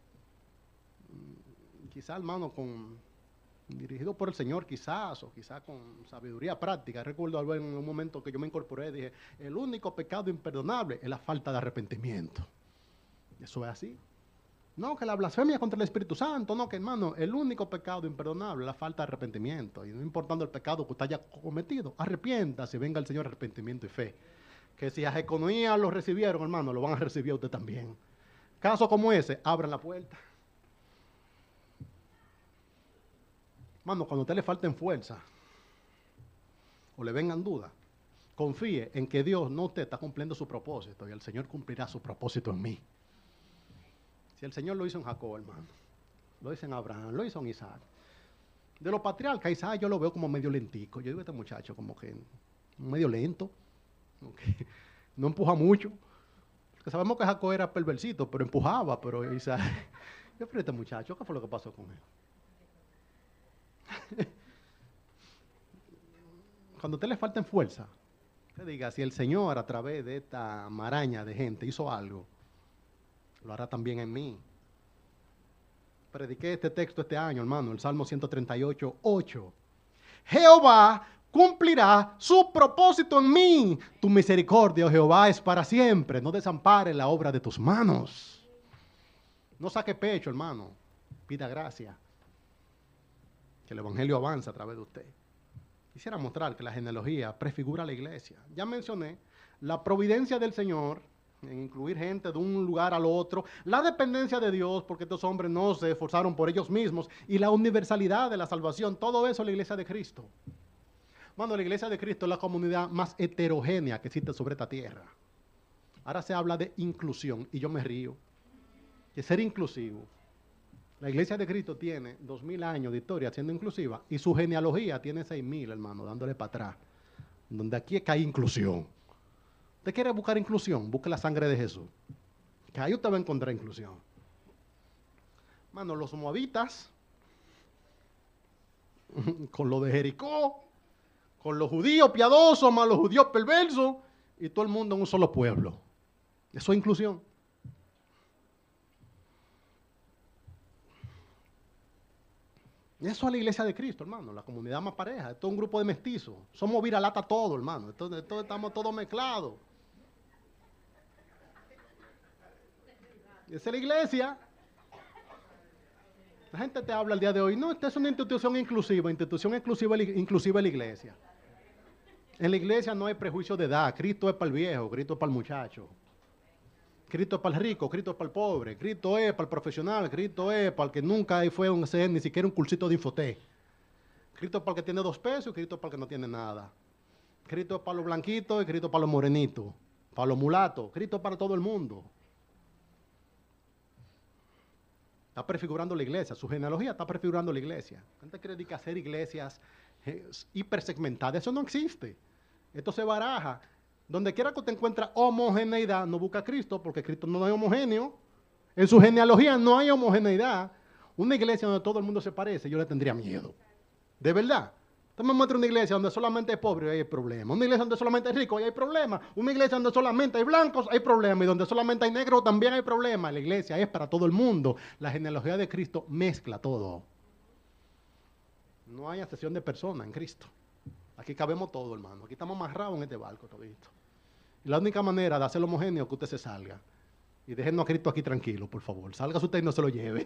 Quizá, hermano, dirigido por el Señor, quizás, o quizá con sabiduría práctica. Recuerdo haber en un momento que yo me incorporé, dije, el único pecado imperdonable es la falta de arrepentimiento. Eso es así. No, que la blasfemia contra el Espíritu Santo, no, que hermano, el único pecado imperdonable es la falta de arrepentimiento. Y no importando el pecado que usted haya cometido, arrepiéntase, venga el Señor arrepentimiento y fe. Que si a Jeconías lo recibieron, hermano, lo van a recibir a usted también. Casos como ese, abran la puerta. Hermano, cuando a usted le falten fuerza o le vengan dudas, confíe en que Dios, no usted, está cumpliendo su propósito y el Señor cumplirá su propósito en mí. Si el Señor lo hizo en Jacob, hermano, lo hizo en Abraham, lo hizo en Isaac. De los patriarcas, Isaac yo lo veo como medio lentico. Yo digo, este muchacho como que medio lento. Okay. No empuja mucho. Porque sabemos que Jacob era perversito, pero empujaba. Pero Isaac, yo creo este muchacho, ¿qué fue lo que pasó con él? Cuando a usted le falta fuerza, usted diga, si el Señor a través de esta maraña de gente hizo algo, lo hará también en mí. Prediqué este texto este año, hermano, el Salmo 138, 8. Jehová cumplirá su propósito en mí. Tu misericordia, oh Jehová, es para siempre. No desampares la obra de tus manos. No saque pecho, hermano. Pida gracia. Que el Evangelio avanza a través de usted. Quisiera mostrar que la genealogía prefigura a la iglesia. Ya mencioné la providencia del Señor en incluir gente de un lugar al otro, la dependencia de Dios, porque estos hombres no se esforzaron por ellos mismos, y la universalidad de la salvación. Todo eso es la iglesia de Cristo. Bueno, la iglesia de Cristo es la comunidad más heterogénea que existe sobre esta tierra. Ahora se habla de inclusión y yo me río. De ser inclusivo. La iglesia de Cristo tiene 2000 años de historia siendo inclusiva y su genealogía tiene 6000, hermano, dándole para atrás. Donde aquí es que hay inclusión. ¿Usted quiere buscar inclusión? Busque la sangre de Jesús. Que ahí usted va a encontrar inclusión. Hermano, los moabitas, con lo de Jericó, con los judíos piadosos, más los judíos perversos, y todo el mundo en un solo pueblo. Eso es inclusión. Eso es la iglesia de Cristo, hermano, la comunidad más pareja. Esto es un grupo de mestizos. Somos viralata todo, hermano. Estamos todos mezclados. Esa es la iglesia. La gente te habla el día de hoy. No, esta es una institución inclusiva. Institución inclusiva es la iglesia. En la iglesia no hay prejuicio de edad. Cristo es para el viejo, Cristo es para el muchacho. Cristo es para el rico, Cristo es para el pobre, Cristo es para el profesional, Cristo es para el que nunca fue a hacer ni siquiera un cursito de infoté. Cristo es para el que tiene 2 pesos y Cristo es para el que no tiene nada. Cristo es para los blanquitos y Cristo es para los morenitos, para los mulatos. Cristo es para todo el mundo. Está prefigurando la iglesia, su genealogía está prefigurando la iglesia. La gente cree que hacer iglesias hipersegmentadas, eso no existe. Esto se baraja. Donde quiera que usted encuentre homogeneidad, no busca a Cristo, porque Cristo no es homogéneo. En su genealogía no hay homogeneidad. Una iglesia donde todo el mundo se parece, yo le tendría miedo. De verdad. Usted me muestra una iglesia donde solamente hay pobres, ahí hay problema. Una iglesia donde solamente hay ricos, ahí hay problema. Una iglesia donde solamente hay blancos, hay problema. Y donde solamente hay negros, también hay problema. La iglesia es para todo el mundo. La genealogía de Cristo mezcla todo. No hay acepción de persona en Cristo. Aquí cabemos todo, hermano. Aquí estamos amarrados en este barco todito. Y la única manera de hacerlo homogéneo es que usted se salga. Y déjenos a Cristo aquí tranquilo, por favor. Sálgase usted y no se lo lleve.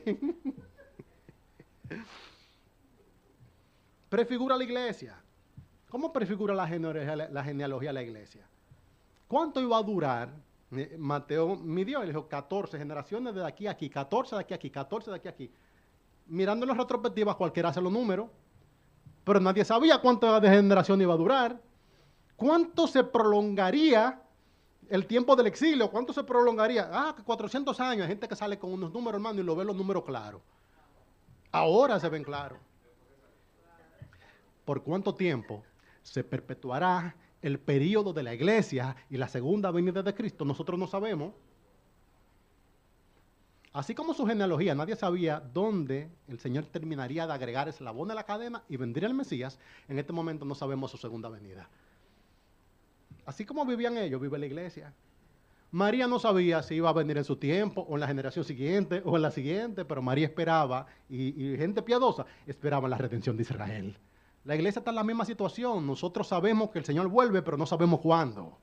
Prefigura la iglesia. ¿Cómo prefigura la genealogía de la iglesia? ¿Cuánto iba a durar? Mateo midió y le dijo 14 generaciones de aquí a aquí, 14 de aquí a aquí, 14 de aquí a aquí. Mirando en las retrospectivas, cualquiera hace los números. Pero nadie sabía cuánto de generación iba a durar. ¿Cuánto se prolongaría El tiempo del exilio, ¿cuánto se prolongaría? 400 años. Hay gente que sale con unos números, hermano, y lo ve los números claros. Ahora se ven claros. ¿Por cuánto tiempo se perpetuará el período de la iglesia y la segunda venida de Cristo? Nosotros no sabemos. Así como su genealogía, nadie sabía dónde el Señor terminaría de agregar eslabón a la cadena y vendría el Mesías. En este momento no sabemos su segunda venida. Así como vivían ellos, vive la iglesia. María no sabía si iba a venir en su tiempo, o en la generación siguiente, o en la siguiente, pero María esperaba, y gente piadosa esperaba la redención de Israel. La iglesia está en la misma situación. Nosotros sabemos que el Señor vuelve, pero no sabemos cuándo.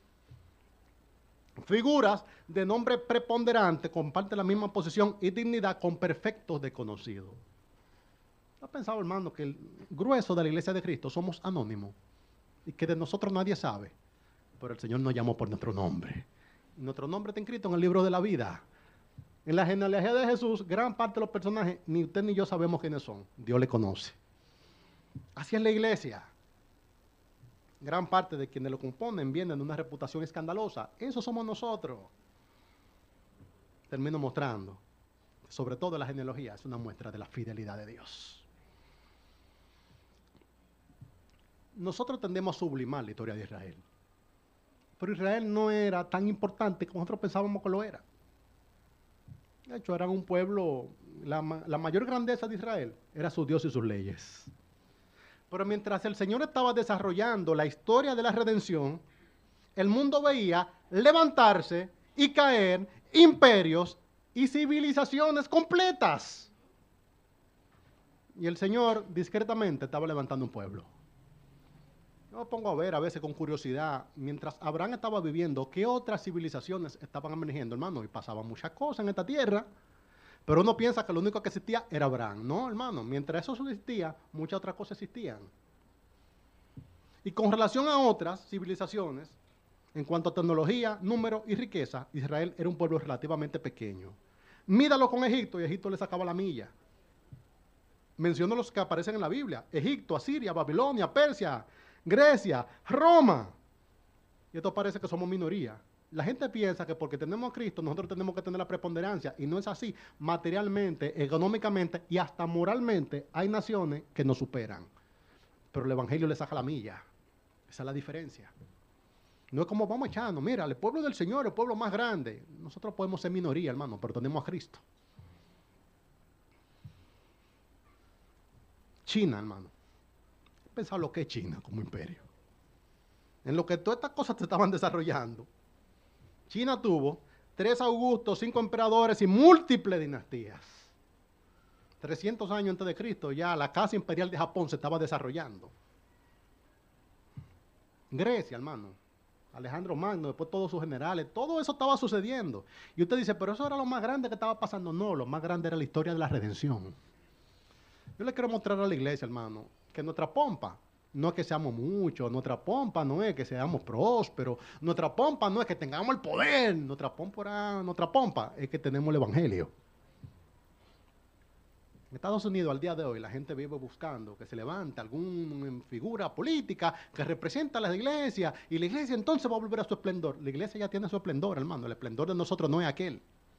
Figuras de nombre preponderante comparten la misma posición y dignidad con perfectos desconocidos. ¿Ha pensado, hermano, que el grueso de la iglesia de Cristo somos anónimos y que de nosotros nadie sabe? Pero el Señor nos llamó por nuestro nombre. Nuestro nombre está inscrito en el libro de la vida. En la genealogía de Jesús, gran parte de los personajes, ni usted ni yo sabemos quiénes son. Dios le conoce. Así es la iglesia. Gran parte de quienes lo componen vienen de una reputación escandalosa. Eso somos nosotros. Termino mostrando. Sobre todo la genealogía es una muestra de la fidelidad de Dios. Nosotros tendemos a sublimar la historia de Israel. Pero Israel no era tan importante como nosotros pensábamos que lo era. De hecho, eran un pueblo, la mayor grandeza de Israel era su Dios y sus leyes. Pero mientras el Señor estaba desarrollando la historia de la redención, el mundo veía levantarse y caer imperios y civilizaciones completas. Y el Señor discretamente estaba levantando un pueblo. Yo me pongo a ver a veces con curiosidad, mientras Abraham estaba viviendo, qué otras civilizaciones estaban emergiendo, hermano, y pasaban muchas cosas en esta tierra. Pero uno piensa que lo único que existía era Abraham. No, hermano, mientras eso existía, muchas otras cosas existían. Y con relación a otras civilizaciones, en cuanto a tecnología, número y riqueza, Israel era un pueblo relativamente pequeño. Mídalo con Egipto y Egipto le sacaba la milla. Menciono los que aparecen en la Biblia: Egipto, Asiria, Babilonia, Persia, Grecia, Roma. Y esto parece que somos minoría. La gente piensa que porque tenemos a Cristo nosotros tenemos que tener la preponderancia, y no es así. Materialmente, económicamente y hasta moralmente hay naciones que nos superan. Pero el Evangelio le saca la milla. Esa es la diferencia. No es como vamos echando, mira, el pueblo del Señor, el pueblo más grande. Nosotros podemos ser minoría, hermano, pero tenemos a Cristo. China, hermano. Pensaba lo que es China como imperio. En lo que todas estas cosas se estaban desarrollando, China tuvo 3 augustos, 5 emperadores y múltiples dinastías. 300 años antes de Cristo ya la casa imperial de Japón se estaba desarrollando. Grecia, hermano, Alejandro Magno, después todos sus generales, todo eso estaba sucediendo. Y usted dice, pero eso era lo más grande que estaba pasando. No, lo más grande era la historia de la redención. Yo le quiero mostrar a la iglesia, hermano, que nuestra pompa no es que seamos muchos, nuestra pompa no es que seamos prósperos, nuestra pompa no es que tengamos el poder, nuestra pompa es que tenemos el Evangelio. En Estados Unidos al día de hoy la gente vive buscando que se levante alguna figura política que represente a la iglesia, y la iglesia entonces va a volver a su esplendor. La iglesia ya tiene su esplendor, hermano. El esplendor de nosotros no es aquel.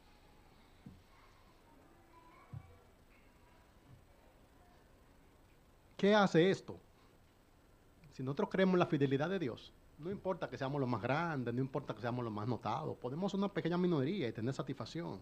¿Qué hace esto? Si nosotros creemos en la fidelidad de Dios, no importa que seamos los más grandes, no importa que seamos los más notados, podemos ser una pequeña minoría y tener satisfacción.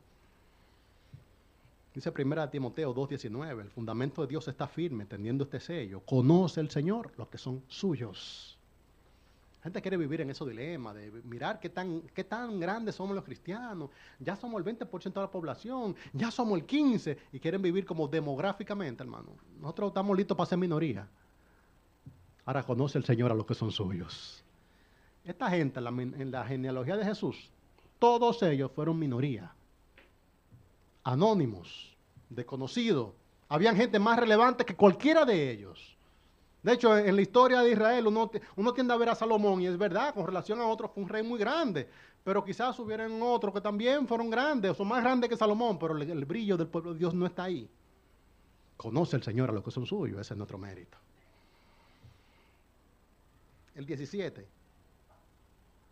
Dice 1 Timoteo 2:19, el fundamento de Dios está firme, teniendo este sello. Conoce el Señor los que son suyos. La gente quiere vivir en esos dilemas de mirar qué tan grandes somos los cristianos. Ya somos el 20% de la población, ya somos el 15%, y quieren vivir como demográficamente, hermano. Nosotros estamos listos para ser minoría. Ahora conoce el Señor a los que son suyos. Esta gente en la genealogía de Jesús, todos ellos fueron minoría. Anónimos, desconocidos. Habían gente más relevante que cualquiera de ellos. De hecho, en la historia de Israel uno tiende a ver a Salomón, y es verdad, con relación a otros fue un rey muy grande, pero quizás hubieran otros que también fueron grandes, o son más grandes que Salomón, pero el brillo del pueblo de Dios no está ahí. Conoce el Señor a los que son suyos, ese es nuestro mérito. El 17.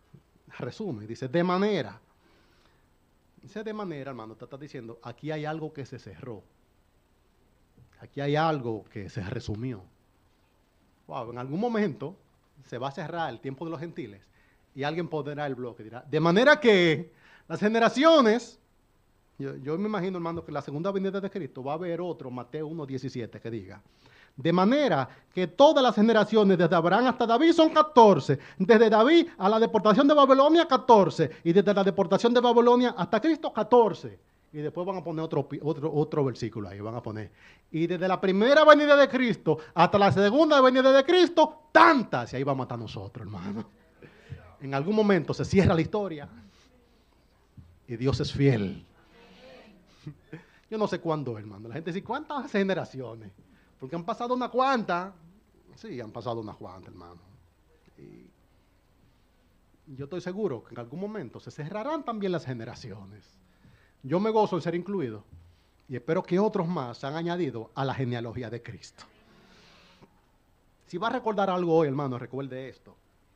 resume, dice, de manera. Dice de manera, hermano, te está diciendo, aquí hay algo que se cerró. Aquí hay algo que se resumió. Wow, en algún momento se va a cerrar el tiempo de los gentiles y alguien pondrá el bloque y dirá, de manera que las generaciones, yo me imagino, hermano, que la segunda venida de Cristo va a haber otro, Mateo 1:17, que diga, de manera que todas las generaciones desde Abraham hasta David son 14, desde David a la deportación de Babilonia 14, y desde la deportación de Babilonia hasta Cristo 14. Y después van a poner otro versículo ahí, van a poner, y desde la primera venida de Cristo hasta la segunda venida de Cristo, tantas, y ahí vamos a estar nosotros, hermano. En algún momento se cierra la historia, y Dios es fiel. Yo no sé cuándo, hermano. La gente dice, ¿cuántas generaciones? Porque han pasado unas cuantas. Sí, han pasado unas cuantas, hermano. Y yo estoy seguro que en algún momento se cerrarán también las generaciones. Yo me gozo en ser incluido y espero que otros más se han añadido a la genealogía de Cristo. Si va a recordar algo hoy, hermano, recuerde esto.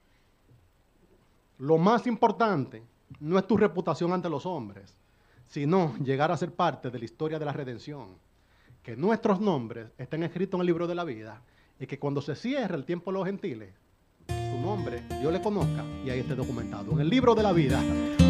Lo más importante no es tu reputación ante los hombres, sino llegar a ser parte de la historia de la redención. Que nuestros nombres estén escritos en el libro de la vida y que cuando se cierre el tiempo de los gentiles, su nombre Dios le conozca y ahí esté documentado en el libro de la vida.